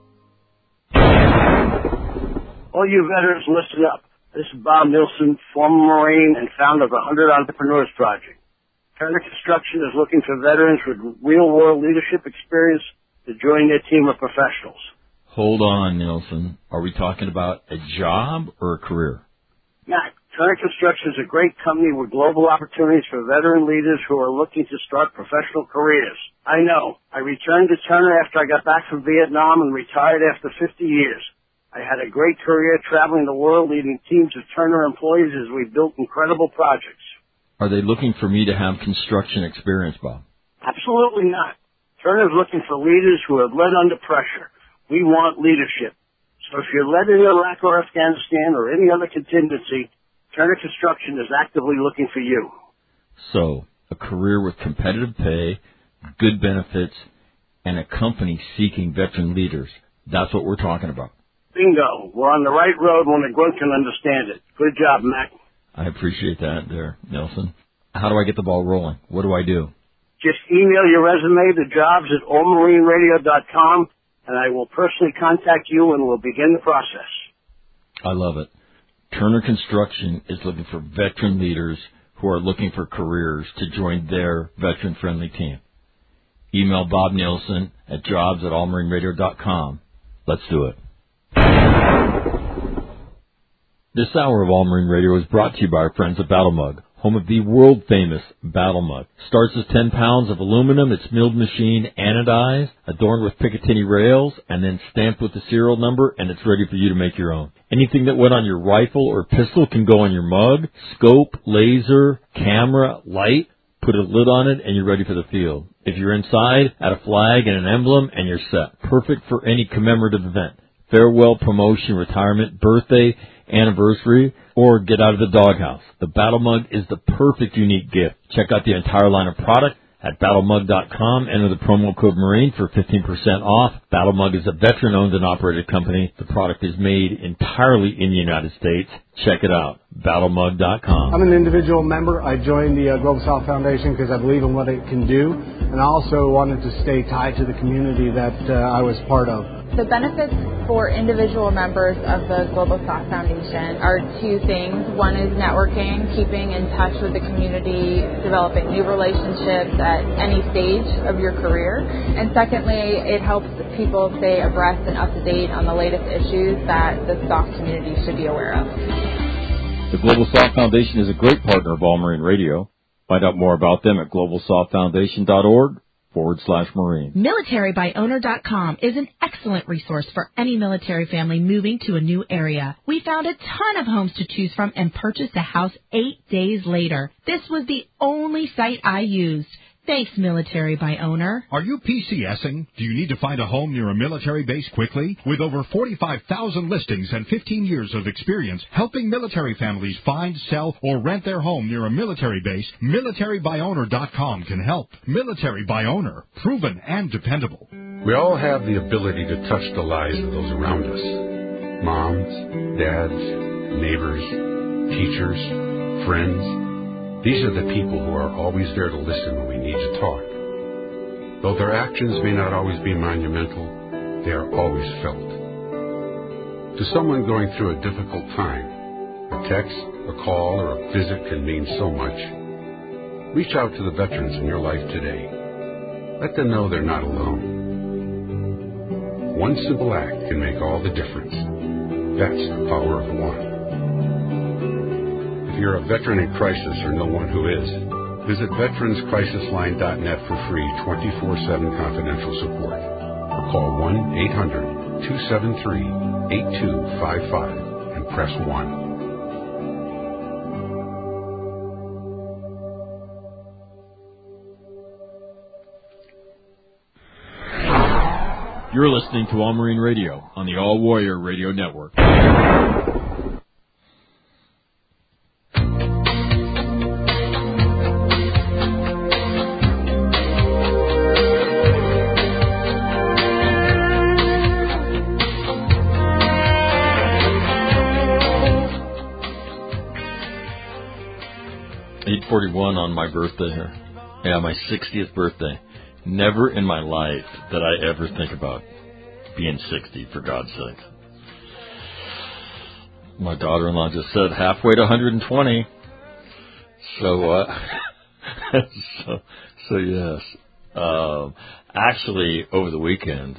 All you veterans, listen up. This is Bob Nilsson, former Marine and founder of the 100 Entrepreneurs Project. Turner Construction is looking for veterans with real-world leadership experience to join their team of professionals. Hold on, Nilsson. Are we talking about a job or a career? Matt, Turner Construction is a great company with global opportunities for veteran leaders who are looking to start professional careers. I know. I returned to Turner after I got back from Vietnam and retired after 50 years. I had a great career traveling the world leading teams of Turner employees as we built incredible projects. Are they looking for me to have construction experience, Bob? Absolutely not. Turner is looking for leaders who have led under pressure. We want leadership. So if you're led in Iraq or Afghanistan or any other contingency, Turner Construction is actively looking for you. So, a career with competitive pay, good benefits, and a company seeking veteran leaders. That's what we're talking about. Bingo. We're on the right road when the grunt can understand it. Good job, Mac. I appreciate that there, Nelson. How do I get the ball rolling? What do I do? Just email your resume to jobs@allmarineradio.com, and I will personally contact you and we'll begin the process. I love it. Turner Construction is looking for veteran leaders who are looking for careers to join their veteran-friendly team. Email Bob Nielsen at jobs@allmarineradio.com. Let's do it. This hour of All Marine Radio is brought to you by our friends at Battle Mug, home of the world-famous Battle Mug. Starts as 10 pounds of aluminum. It's milled machine, anodized, adorned with Picatinny rails, and then stamped with the serial number, and it's ready for you to make your own. Anything that went on your rifle or pistol can go on your mug. Scope, laser, camera, light. Put a lid on it, and you're ready for the field. If you're inside, add a flag and an emblem, and you're set. Perfect for any commemorative event. Farewell, promotion, retirement, birthday, anniversary, or get out of the doghouse. The Battle Mug is the perfect unique gift. Check out the entire line of product at battlemug.com. Enter the promo code MARINE for 15% off. Battle Mug is a veteran-owned and operated company. The product is made entirely in the United States. Check it out, battlemug.com. I'm an individual member. I joined the Global South Foundation because I believe in what it can do, and I also wanted to stay tied to the community that I was part of. The benefits for individual members of the Global South Foundation are two things. One is networking, keeping in touch with the community, developing new relationships at any stage of your career. And secondly, it helps people stay abreast and up to date on the latest issues that the SOF community should be aware of. The Global South Foundation is a great partner of All Marine Radio. Find out more about them at globalsouthfoundation.org/Marine. MilitaryByOwner.com is an excellent resource for any military family moving to a new area. We found a ton of homes to choose from and purchased a house 8 days later. This was the only site I used. Thanks, Military by Owner. Are you PCSing? Do you need to find a home near a military base quickly? With over 45,000 listings and 15 years of experience helping military families find, sell, or rent their home near a military base, MilitaryByOwner.com can help. Military by Owner, proven and dependable. We all have the ability to touch the lives of those around us. Moms, dads, neighbors, teachers, friends. These are the people who are always there to listen when we need to talk. Though their actions may not always be monumental, they are always felt. To someone going through a difficult time, a text, a call, or a visit can mean so much. Reach out to the veterans in your life today. Let them know they're not alone. One simple act can make all the difference. That's the power of one. If you're a veteran in crisis or know one who is, visit veteranscrisisline.net for free 24/7 confidential support. Or call 1-800-273-8255 and press 1. You're listening to All Marine Radio on the All Warrior Radio Network. 8:41 on my birthday here. Yeah, my 60th birthday. Never in my life did I ever think about being 60, for God's sake. My daughter-in-law just said halfway to 120. So yes. Actually, over the weekend,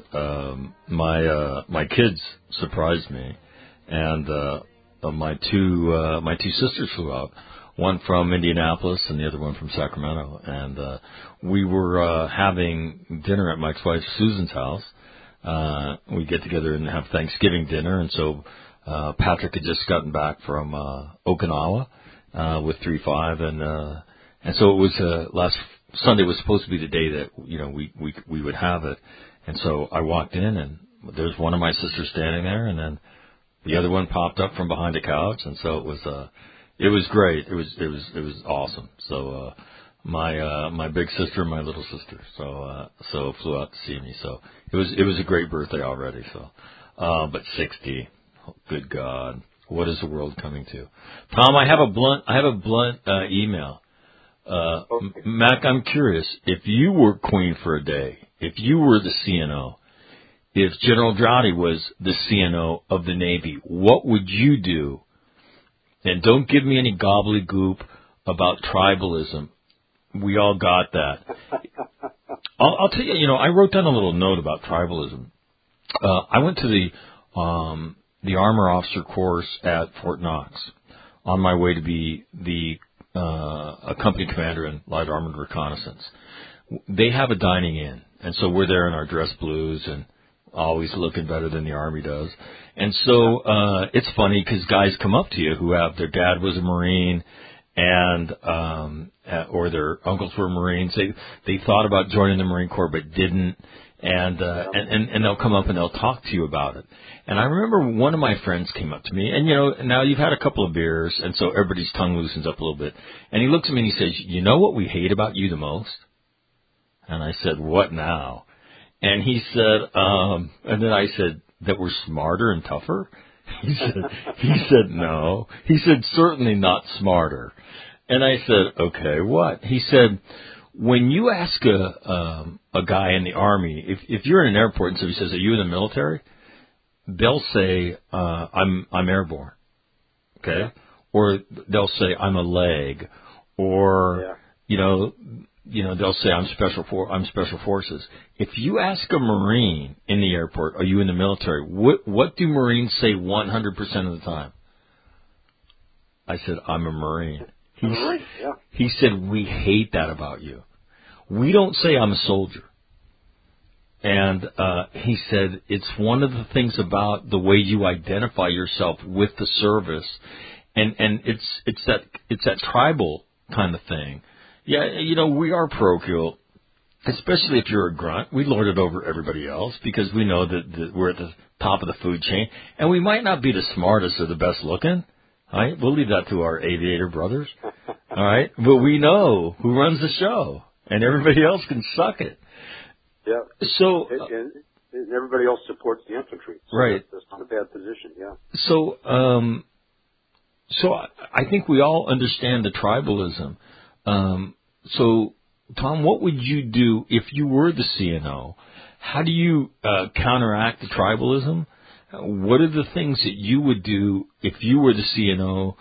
my kids surprised me, and my two sisters flew out. One from Indianapolis and the other one from Sacramento. And we were having dinner at my ex-wife Susan's house. We get together and have Thanksgiving dinner. And so Patrick had just gotten back from Okinawa with 3-5. And so it was last Sunday was supposed to be the day that, you know, we would have it. And so I walked in, and there's one of my sisters standing there, and then the other one popped up from behind a couch. And so it was great. It was awesome. So my big sister and my little sister so flew out to see me. So it was a great birthday already. So but 60, oh, good God, what is the world coming to? Tom, I have a blunt email. Okay. Mac, I'm curious, if you were queen for a day, if you were the CNO, if General Droughty was the CNO of the Navy, what would you do? And don't give me any gobbledygook about tribalism. We all got that. I'll tell you, I wrote down a little note about tribalism. I went to the Armor Officer course at Fort Knox on my way to be a company commander in Light Armored Reconnaissance. They have a dining in, and so we're there in our dress blues and always looking better than the Army does. And so it's funny because guys come up to you who have their dad was a Marine and or their uncles were Marines. They thought about joining the Marine Corps but didn't, and they'll come up and they'll talk to you about it. And I remember one of my friends came up to me, and now you've had a couple of beers, and so everybody's tongue loosens up a little bit. And he looks at me and he says, "You know what we hate about you the most?" And I said, "What now?" And he said, and then I said, "That we're smarter and tougher?" He said, "No." He said, "Certainly not smarter." And I said, "Okay, what?" He said, "When you ask a guy in the Army, if you're in an airport and somebody says, 'Are you in the military?' they'll say, I'm airborne." Okay? Or they'll say, "I'm a leg," or, they'll say, I'm special forces. If you ask a Marine in the airport, "Are you in the military?" What do Marines say 100% of the time? I said, "I'm a Marine." He said, "We hate that about you. We don't say I'm a soldier." And he said, "It's one of the things about the way you identify yourself with the service, and it's that tribal kind of thing. Yeah, we are parochial, especially if you're a grunt. We lord it over everybody else because we know that we're at the top of the food chain, and we might not be the smartest or the best looking. All right, we'll leave that to our aviator brothers. All right, but we know who runs the show, and everybody else can suck it." Yeah. So and everybody else supports the infantry. So right. That's not a bad position. Yeah. So I think we all understand the tribalism. So Tom, what would you do if you were the CNO? How do you counteract the tribalism? What are the things that you would do if you were the CNO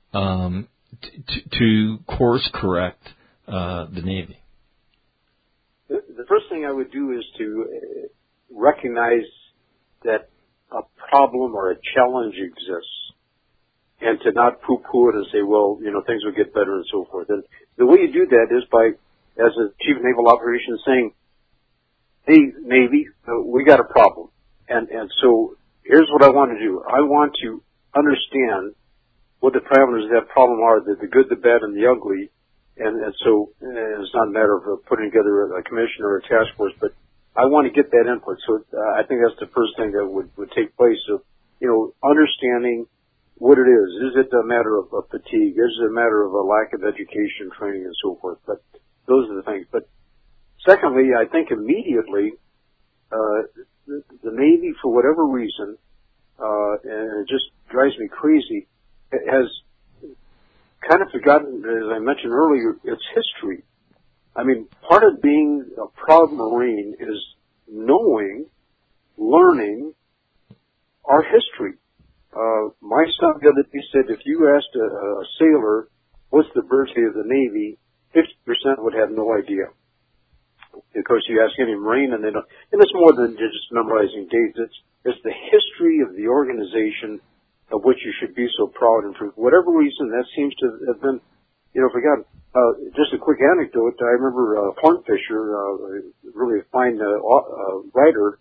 to course correct the Navy? The first thing I would do is to recognize that a problem or a challenge exists, and to not poo-poo it and say, "Well, things will get better," and so forth. And the way you do that is by, as a Chief of Naval Operations, saying, "Hey, Navy, we got a problem, and so here's what I want to do. I want to understand what the parameters of that problem are, the good, the bad, and the ugly." And so it's not a matter of putting together a commission or a task force, but I want to get that input. So I think that's the first thing that would take place. So, understanding what it is. Is it a matter of fatigue? Is it a matter of a lack of education, training, and so forth? But those are the things. But secondly, I think immediately, the Navy, for whatever reason, and it just drives me crazy, has kind of forgotten, as I mentioned earlier, its history. I mean, part of being a proud Marine is knowing, learning our history. My son the other day said if you asked a sailor what's the birthday of the Navy, 50% would have no idea. Of course, you ask any Marine, and they don't. And it's more than just memorizing dates. It's the history of the organization of which you should be so proud. And for whatever reason, that seems to have been, forgotten. Just a quick anecdote. I remember Hornfisher, really a fine writer,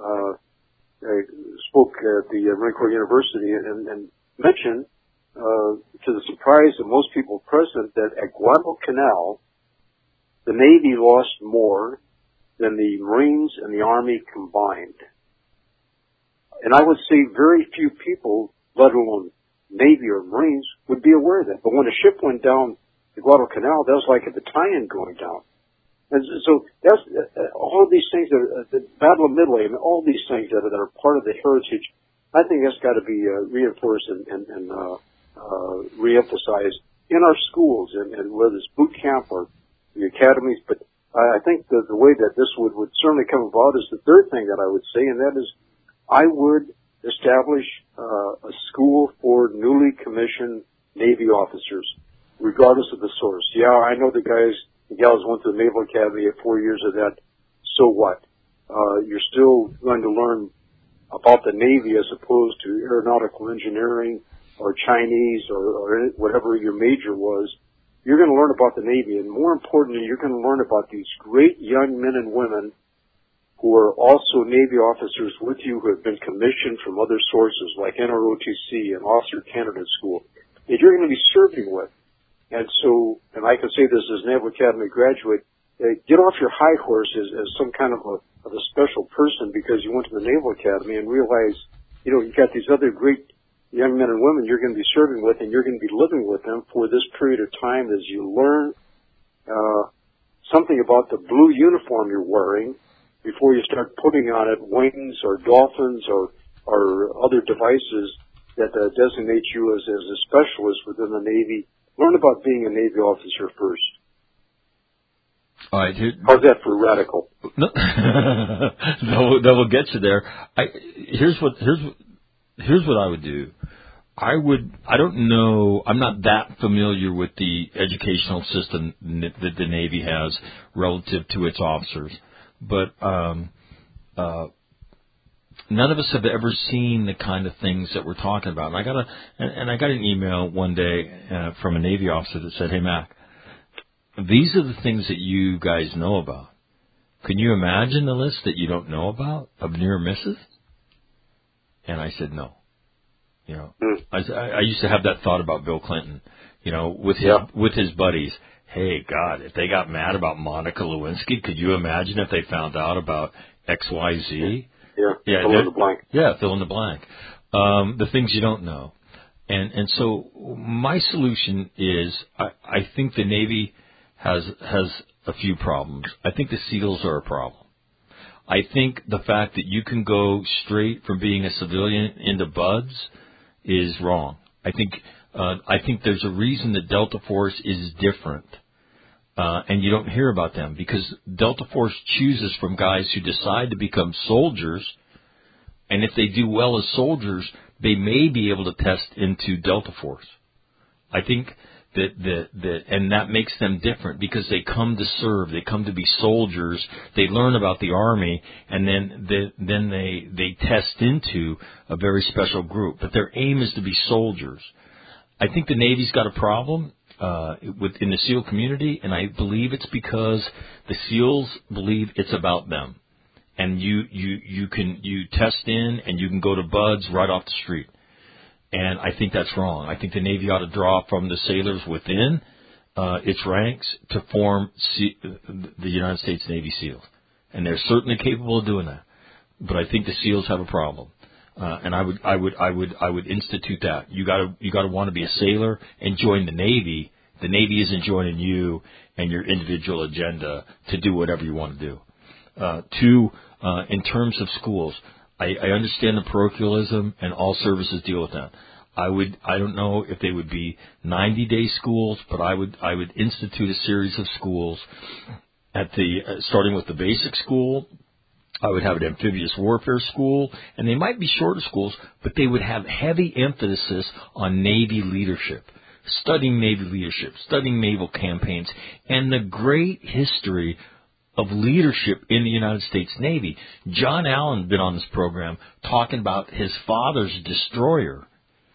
spoke at the Marine Corps University and mentioned, to the surprise of most people present, that at Guadalcanal, the Navy lost more than the Marines and the Army combined. And I would say very few people, let alone Navy or Marines, would be aware of that. But when a ship went down the Guadalcanal, that was like a battalion going down. And so that's all of these things, the Battle of Midway, and all these things that are part of the heritage. I think that's got to be reinforced and reemphasized in our schools, and whether it's boot camp or the academies. But I think the way that this would certainly come about is the third thing that I would say, and that is I would establish a school for newly commissioned Navy officers, regardless of the source. Yeah, I know the guys and gals went to the Naval Academy at 4 years of that. So what? You're still going to learn about the Navy as opposed to aeronautical engineering or Chinese or whatever your major was. You're going to learn about the Navy, and more importantly, you're going to learn about these great young men and women who are also Navy officers with you, who have been commissioned from other sources like NROTC and Officer Candidate School, that you're going to be serving with. And so, and I can say this as a Naval Academy graduate, get off your high horse as some kind of a special person because you went to the Naval Academy, and realize, you've got these other great young men and women you're going to be serving with, and you're going to be living with them for this period of time as you learn something about the blue uniform you're wearing before you start putting on it wings or dolphins or other devices that designate you as a specialist within the Navy. Learn about being a Navy officer first. All right. How's that for radical? No, that will get you there. Here's what I would do. I don't know, I'm not that familiar with the educational system that the Navy has relative to its officers, but none of us have ever seen the kind of things that we're talking about. And I got an email one day from a Navy officer that said, "Hey, Mac, these are the things that you guys know about. Can you imagine the list that you don't know about of near misses?" And I said, no. I used to have that thought about Bill Clinton, with his buddies. Hey, God, if they got mad about Monica Lewinsky, could you imagine if they found out about XYZ? Yeah, fill in the blank. Yeah, fill in the blank. The things you don't know. And so my solution is I think the Navy has a few problems. I think the SEALs are a problem. I think the fact that you can go straight from being a civilian into BUDS is wrong. I think there's a reason that Delta Force is different. And you don't hear about them because Delta Force chooses from guys who decide to become soldiers, and if they do well as soldiers, they may be able to test into Delta Force. I think and that makes them different because they come to serve, they come to be soldiers, they learn about the Army, and then they test into a very special group. But their aim is to be soldiers. I think the Navy's got a problem within the SEAL community, and I believe it's because the SEALs believe it's about them. And you test in and you can go to BUDS right off the street. And I think that's wrong. I think the Navy ought to draw from the sailors within its ranks to form the United States Navy SEALs. and they're certainly capable of doing that. But I think the SEALs have a problem, and I would institute that. You got to want to be a sailor and join the Navy. The Navy isn't joining you and your individual agenda to do whatever you want to do. Two, in terms of schools, I understand the parochialism, and all services deal with that. I don't know if they would be 90-day schools, but I would institute a series of schools at starting with the basic school. I would have an amphibious warfare school, and they might be shorter schools, but they would have heavy emphasis on Navy leadership, studying Navy leadership, studying naval campaigns, and the great history of leadership in the United States Navy. John Allen has been on this program talking about his father's destroyer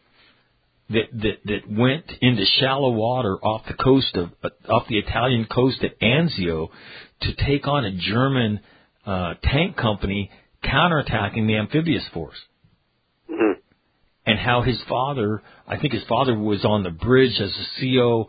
that went into shallow water off the Italian coast at Anzio to take on a German tank company counterattacking the amphibious force. Mm-hmm. And how I think his father was on the bridge as a CO,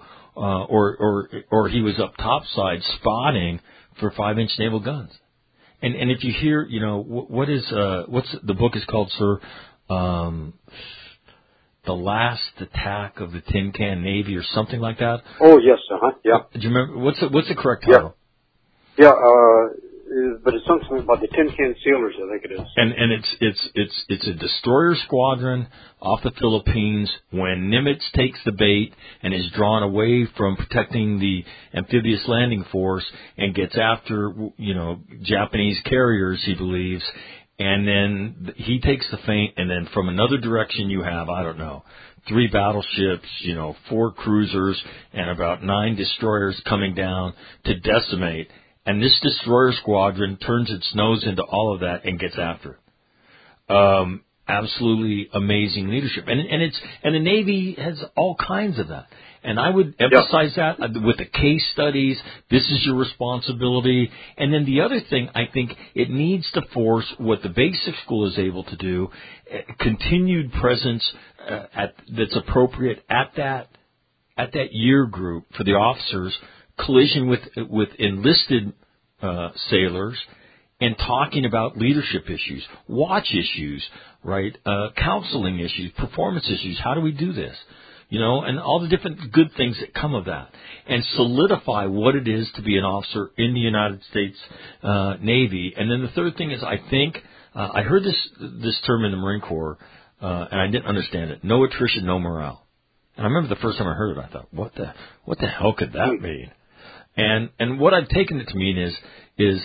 or he was up topside spotting for 5-inch naval guns. And if you hear, what's the book is called, sir? The Last Attack of the Tin Can Navy, or something like that. Oh yes, yeah. Do you remember what's the correct title? Yeah, but it's something about the Tin Can Sailors, I think it is. And it's a destroyer squadron off the Philippines when Nimitz takes the bait and is drawn away from protecting the amphibious landing force and gets after Japanese carriers, he believes. And then he takes the feint, and then from another direction you have, 3 battleships, 4 cruisers, and about 9 destroyers coming down to decimate. And this destroyer squadron turns its nose into all of that and gets after it. Absolutely amazing leadership. And the Navy has all kinds of that. And I would emphasize that with the case studies. This is your responsibility. And then the other thing, I think it needs to force what the basic school is able to do, continued presence that's appropriate at that year group for the officers, collision with enlisted sailors, and talking about leadership issues, watch issues, right? Counseling issues, performance issues. How do we do this? And all the different good things that come of that, and solidify what it is to be an officer in the United States Navy. And then the third thing is, I think I heard this term in the Marine Corps, and I didn't understand it. No attrition, no morale. And I remember the first time I heard it, I thought, what the hell could that mean? And what I've taken it to mean is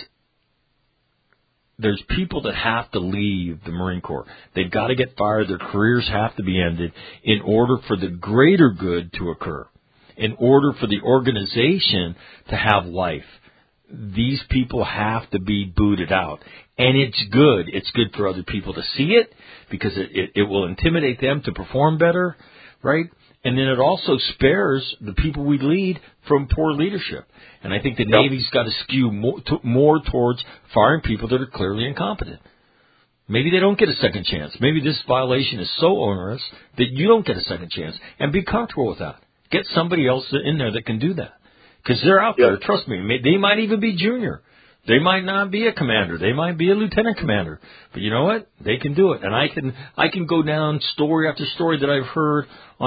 there's people that have to leave the Marine Corps. They've got to get fired. Their careers have to be ended in order for the greater good to occur, in order for the organization to have life. These people have to be booted out. And it's good. It's good for other people to see it because it will intimidate them to perform better, right? And then it also spares the people we lead from poor leadership. And I think the Navy's got to skew more towards firing people that are clearly incompetent. Maybe they don't get a second chance. Maybe this violation is so onerous that you don't get a second chance. And be comfortable with that. Get somebody else in there that can do that. Because they're out there. Trust me. They might even be junior. They might not be a commander. They might be a lieutenant commander. But you know what? They can do it. And I can go down story after story that I've heard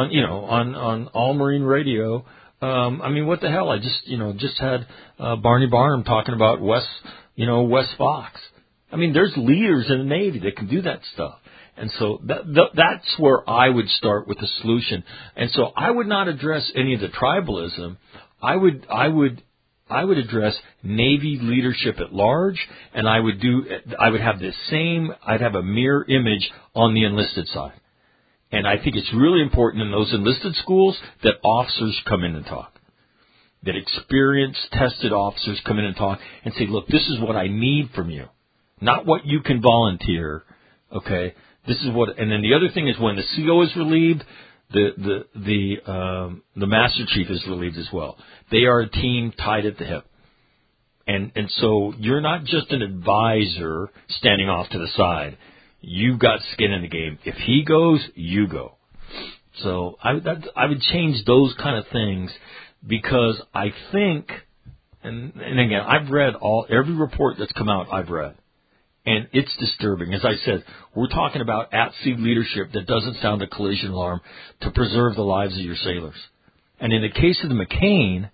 on All Marine Radio. What the hell? I just had Barney Barnum talking about Wes Fox. There's leaders in the Navy that can do that stuff. And so that's where I would start with the solution. And so I would not address any of the tribalism. I would address Navy leadership at large, and I'd have a mirror image on the enlisted side. And I think it's really important in those enlisted schools that officers come in and talk. That experienced, tested officers come in and talk and say, look, this is what I need from you. Not what you can volunteer, okay? This is what, and then the other thing is when the CO is relieved, the Master Chief is relieved as well. They are a team tied at the hip. And so you're not just an advisor standing off to the side. You've got skin in the game. If he goes, you go. So I would change those kind of things because I think and again, I've read every report that's come out. I've read, and it's disturbing. As I said, we're talking about at-sea leadership that doesn't sound a collision alarm to preserve the lives of your sailors. And in the case of the McCain,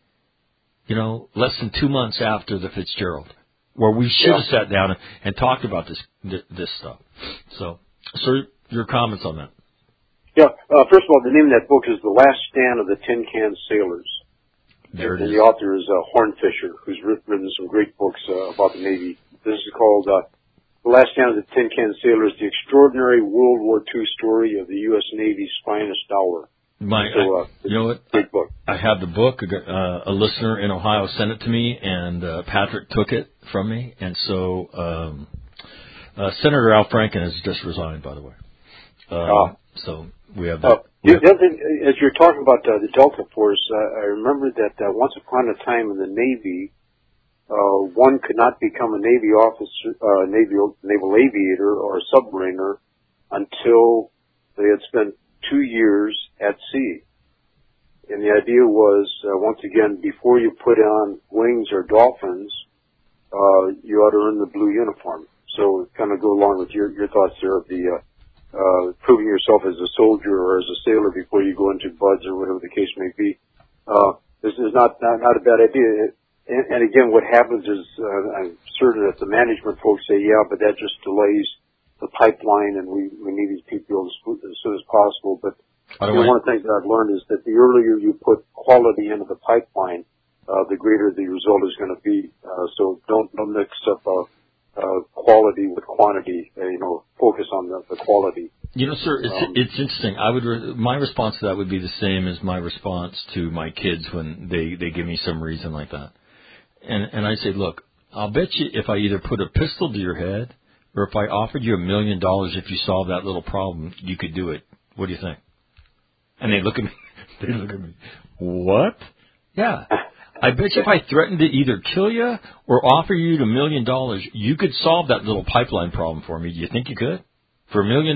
less than 2 months after the Fitzgerald, where we should have sat down and talked about this stuff. So, sir, your comments on that? Yeah. First of all, the name of that book is The Last Stand of the Tin Can Sailors. There it is. And the author is Hornfisher, who's written some great books about the Navy. This is called The Last Stand of the Tin Can Sailors, The Extraordinary World War II Story of the U.S. Navy's Finest Hour. You know what? Great book. I have the book. A listener in Ohio sent it to me, and Patrick took it from me. And so Senator Al Franken has just resigned, by the way. So we have that. The other thing, as you're talking about the Delta Force, I remember that once upon a time in the Navy, one could not become a Navy officer, naval aviator or a submariner until they had spent 2 years at sea. And the idea was, once again, before you put on wings or dolphins, you ought to earn the blue uniform. So kind of go along with your thoughts there of the proving yourself as a soldier or as a sailor before you go into buds or whatever the case may be. This is not a bad idea. And again, what happens is, I'm certain that the management folks say, yeah, but that just delays the pipeline, and we need these people as soon as possible. But one of the things that I've learned is that the earlier you put quality into the pipeline, the greater the result is going to be. So don't mix up quality with quantity. Focus on the quality. Sir, it's interesting. My response to that would be the same as my response to my kids when they give me some reason like that. And I say, look, I'll bet you if I either put a pistol to your head or if I offered you $1 million if you solved that little problem, you could do it. What do you think? And they look at me. What? Yeah. I bet you if I threatened to either kill you or offer you $1 million, you could solve that little pipeline problem for me. Do you think you could? For $1 million?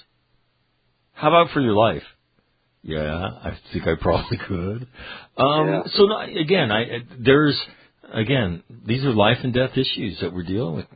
How about for your life? Yeah, I think I probably could. So these are life and death issues that we're dealing with,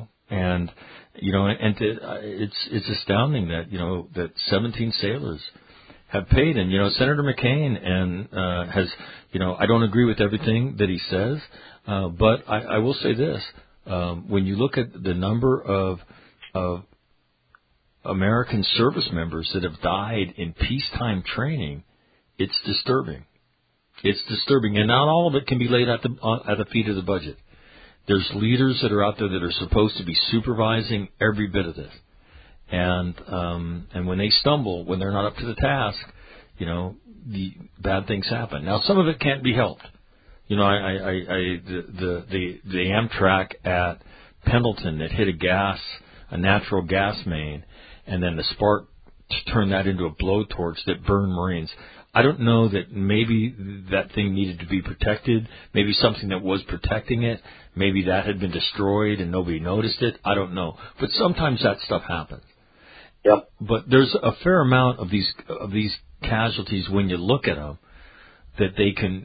it's astounding that, that 17 sailors have paid. And, Senator McCain has, I don't agree with everything that he says, but I will say this. When you look at the number of American service members that have died in peacetime training, it's disturbing. It's disturbing, and not all of it can be laid at the feet of the budget. There's leaders that are out there that are supposed to be supervising every bit of this, and when they stumble, when they're not up to the task, the bad things happen. Now, some of it can't be helped. The Amtrak at Pendleton that hit a natural gas main, and then the spark turned that into a blowtorch that burned Marines. I don't know that maybe that thing needed to be protected. Maybe something that was protecting it, maybe that had been destroyed and nobody noticed it. I don't know. But sometimes that stuff happens. Yep. But there's a fair amount of these casualties when you look at them that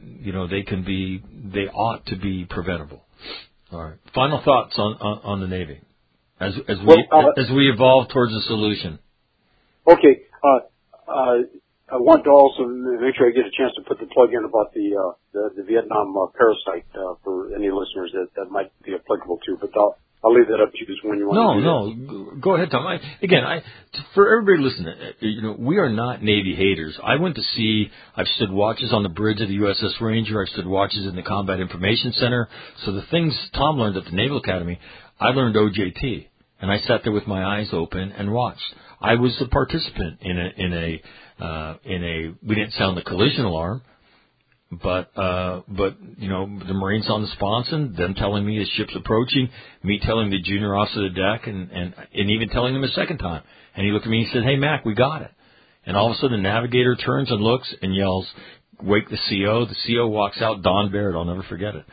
they ought to be preventable. All right. Final thoughts on the Navy as we evolve towards a solution. Okay. I want to also make sure I get a chance to put the plug in about the Vietnam parasite for any listeners that might be applicable to. But I'll leave that up to you just when you want to do that. No, go ahead, Tom. For everybody listening, we are not Navy haters. I went to sea. I've stood watches on the bridge of the USS Ranger. I've stood watches in the Combat Information Center. So the things Tom learned at the Naval Academy, I learned OJT, and I sat there with my eyes open and watched. I was a participant in a we didn't sound the collision alarm, but the Marines on the sponson, them telling me the ship's approaching, me telling the junior officer of the deck, and even telling them a second time. And he looked at me and he said, "Hey, Mac, we got it." And all of a sudden the navigator turns and looks and yells, "Wake the CO." The CO walks out, Don Baird, I'll never forget it.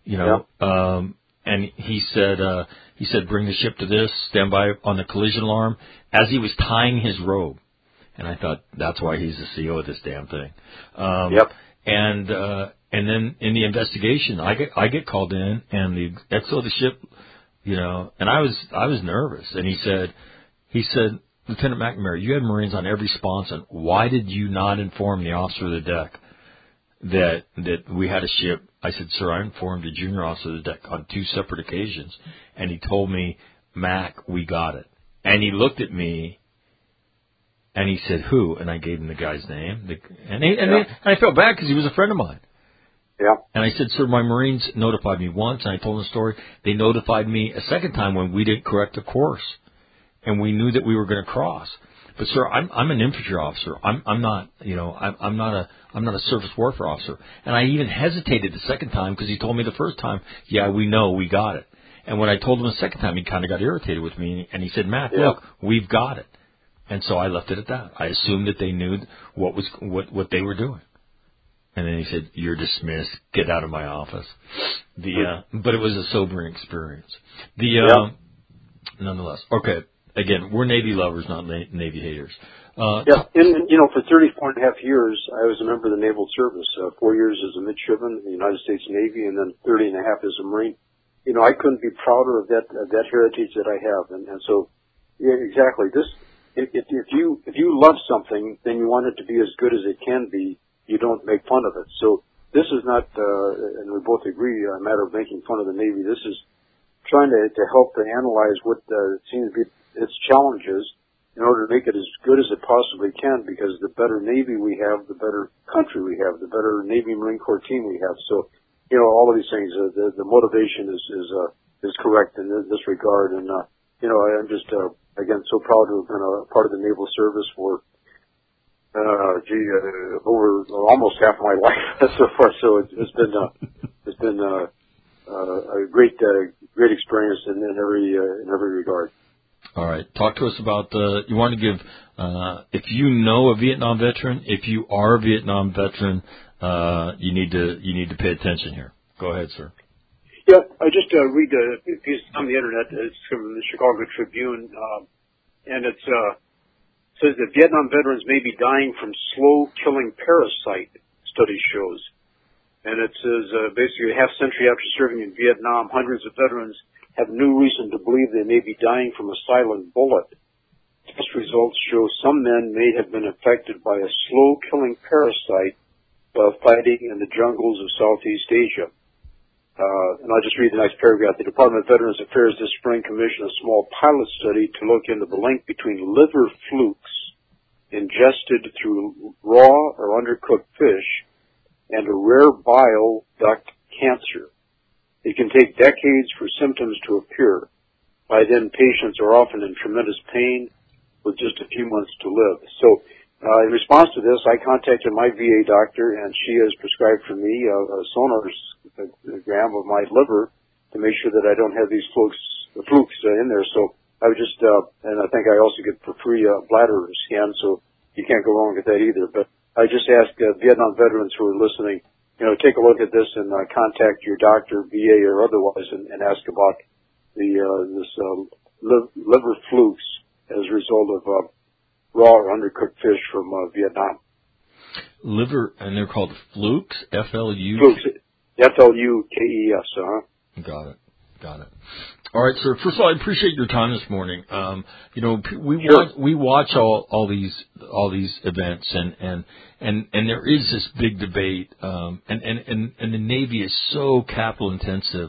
And he said, "Bring the ship to this, stand by on the collision alarm," as he was tying his robe. And I thought, that's why he's the CO of this damn thing. And And then in the investigation, I get called in, and the XO of the ship, and I was nervous. And he said, Lieutenant McNamara, you had Marines on every sponson. Why did you not inform the officer of the deck that we had a ship? I said, sir, I informed the junior officer of the deck on 2 separate occasions. And he told me, Mac, we got it. And he looked at me, and he said, who? And I gave him the guy's name. And I felt bad because he was a friend of mine. Yeah. And I said, sir, my Marines notified me once, and I told them the story. They notified me a second time when we didn't correct the course, and we knew that we were going to cross. But sir, I'm an infantry officer. I'm not a surface warfare officer. And I even hesitated the second time because he told me the first time, yeah, we know, we got it. And when I told him the second time, he kind of got irritated with me, and he said, Matt, look, we've got it. And so I left it at that. I assumed that they knew what they were doing. And then he said, you're dismissed. Get out of my office. But it was a sobering experience. Nonetheless. Okay. Again, we're Navy lovers, not Navy haters. For 34 and a half years, I was a member of the Naval Service. 4 years as a midshipman in the United States Navy, and then 30 and a half as a Marine. I couldn't be prouder of that heritage that I have. And so, yeah, exactly. If you love something, then you want it to be as good as it can be. You don't make fun of it. So this is not, and we both agree, a matter of making fun of the Navy. This is trying to help to analyze what seems to be its challenges in order to make it as good as it possibly can, because the better Navy we have, the better country we have, the better Navy Marine Corps team we have. So, all of these things, the motivation is correct in this regard. And, I'm just, again, so proud to have been a part of the Naval Service for, over almost half my life so far. So it's been a great experience in every regard. All right. Talk to us about you want to give, if you know a Vietnam veteran, if you are a Vietnam veteran, you need to pay attention here. Go ahead, sir. Yeah, I just read a piece on the internet. It's from the Chicago Tribune, and it says that Vietnam veterans may be dying from slow-killing parasite, study shows. And it says basically a half-century after serving in Vietnam, hundreds of veterans have new reason to believe they may be dying from a silent bullet. Test results show some men may have been affected by a slow-killing parasite while fighting in the jungles of Southeast Asia. And I'll just read the next paragraph. The Department of Veterans Affairs this spring commissioned a small pilot study to look into the link between liver flukes ingested through raw or undercooked fish and a rare bile duct cancer. It can take decades for symptoms to appear. By then, patients are often in tremendous pain with just a few months to live. So, in response to this, I contacted my VA doctor, and she has prescribed for me a sonogram of my liver to make sure that I don't have these flukes in there. So I would just, and I think I also get for free bladder scan, so you can't go wrong with that either. But I just ask Vietnam veterans who are listening, take a look at this and contact your doctor, VA or otherwise, and ask about this liver flukes as a result of raw or undercooked fish from Vietnam. Liver, and they're called flukes, F-L-U? Flukes, F-L-U-K-E-S, Got it. All right, sir. First of all, I appreciate your time this morning. We watch all these events, and there is this big debate, and the Navy is so capital intensive,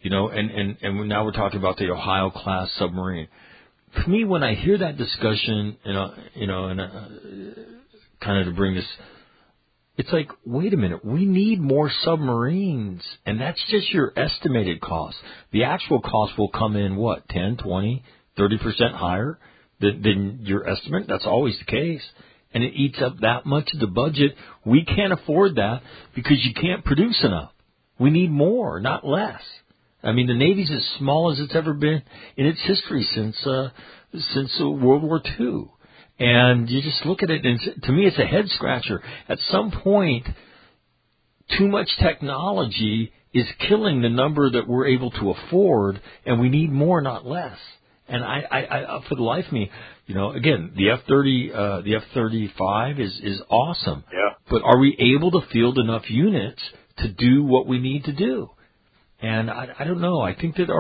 and now we're talking about the Ohio class submarine. For me, when I hear that discussion, and kind of to bring this, it's like, wait a minute, we need more submarines, and that's just your estimated cost. The actual cost will come in, 10, 20, 30% higher than your estimate? That's always the case. And it eats up that much of the budget. We can't afford that because you can't produce enough. We need more, not less. I mean, the Navy's as small as it's ever been in its history since World War II. And you just look at it, and to me, it's a head scratcher. At some point, too much technology is killing the number that we're able to afford, and we need more, not less. And I for the life of me, again, the F-35 is awesome. Yeah. But are we able to field enough units to do what we need to do. And I don't know. I think that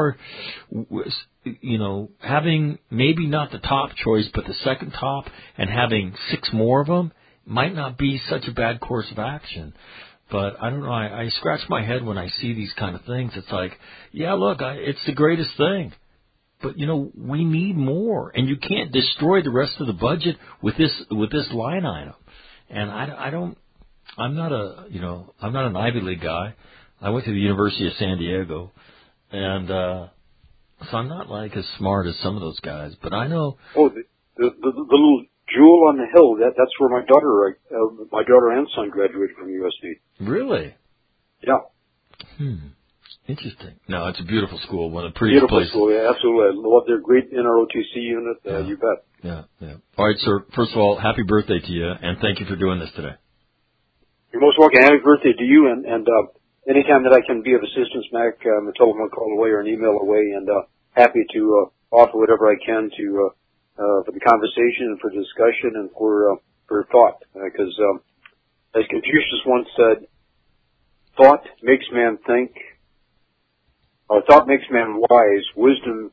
having maybe not the top choice, but the second top, and having 6 more of them might not be such a bad course of action. But I don't know. I scratch my head when I see these kind of things. It's like, yeah, look, it's the greatest thing. But, we need more. And you can't destroy the rest of the budget with this line item. And I'm not an Ivy League guy. I went to the University of San Diego, and so I'm not like as smart as some of those guys. But I know. Oh, the little jewel on the hill. That's where my daughter and son graduated from USD. Really? Yeah. Interesting. No, it's a beautiful school. One of the prettiest places. Beautiful school. Yeah, absolutely. I love their great NROTC unit. You bet. Yeah. All right, sir. First of all, happy birthday to you, and thank you for doing this today. You're most welcome. Happy birthday to you, and anytime that I can be of assistance, Mac, I'm a telephone call away or an email away, and happy to offer whatever I can to for the conversation and for discussion and for thought. Because as Confucius once said, thought makes man think. Thought makes man wise. Wisdom.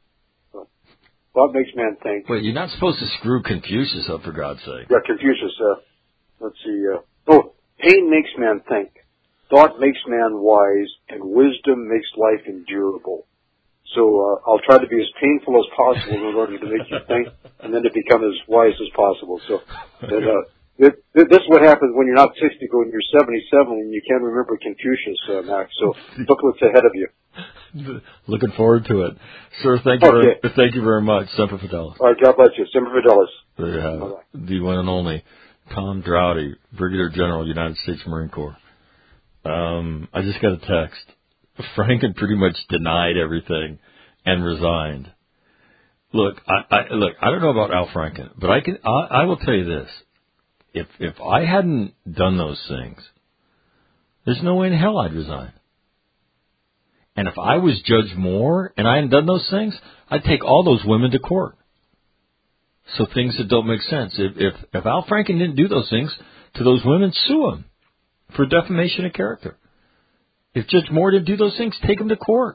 Thought makes man think. Wait, you're not supposed to screw Confucius up, for God's sake. Yeah, Confucius. Let's see. Pain makes man think. Thought makes man wise, and wisdom makes life endurable. So I'll try to be as painful as possible in order to make you think, and then to become as wise as possible. So this is what happens when you're not 60, but when you're 77, and you can't remember Confucius, Max. So look what's ahead of you. Looking forward to it, sir. Thank you very much. Semper Fidelis. All right, God bless you. Semper Fidelis. There you have it. The one and only Tom Droughty, Brigadier General, United States Marine Corps. I just got a text. Franken pretty much denied everything and resigned. Look, I don't know about Al Franken, but I will tell you this. If I hadn't done those things, there's no way in hell I'd resign. And if I was Judge Moore and I hadn't done those things, I'd take all those women to court. So things that don't make sense. If Al Franken didn't do those things to those women, sue him for defamation of character. If Judge Moore didn't do those things, take him to court.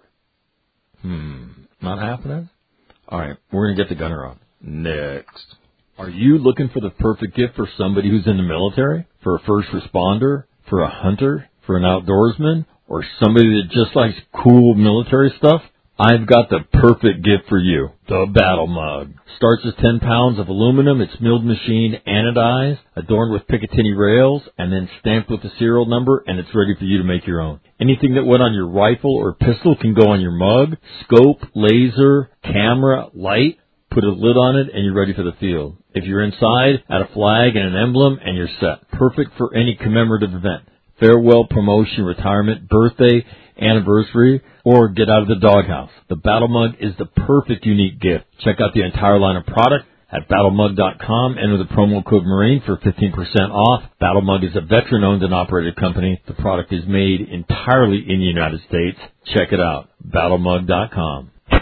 Not happening? All right, we're going to get the gunner on. Next. Are you looking for the perfect gift for somebody who's in the military? For a first responder? For a hunter? For an outdoorsman? Or somebody that just likes cool military stuff? I've got the perfect gift for you. The Battle Mug. Starts as 10 pounds of aluminum. It's milled machine, anodized, adorned with Picatinny rails, and then stamped with the serial number, and it's ready for you to make your own. Anything that went on your rifle or pistol can go on your mug. Scope, laser, camera, light. Put a lid on it, and you're ready for the field. If you're inside, add a flag and an emblem, and you're set. Perfect for any commemorative event. Farewell, promotion, retirement, birthday, anniversary, or get out of the doghouse. The Battle Mug is the perfect unique gift. Check out the entire line of product at battlemug.com. Enter the promo code Marine for 15% off. Battle Mug is a veteran-owned and operated company. The product is made entirely in the United States. Check it out, battlemug.com.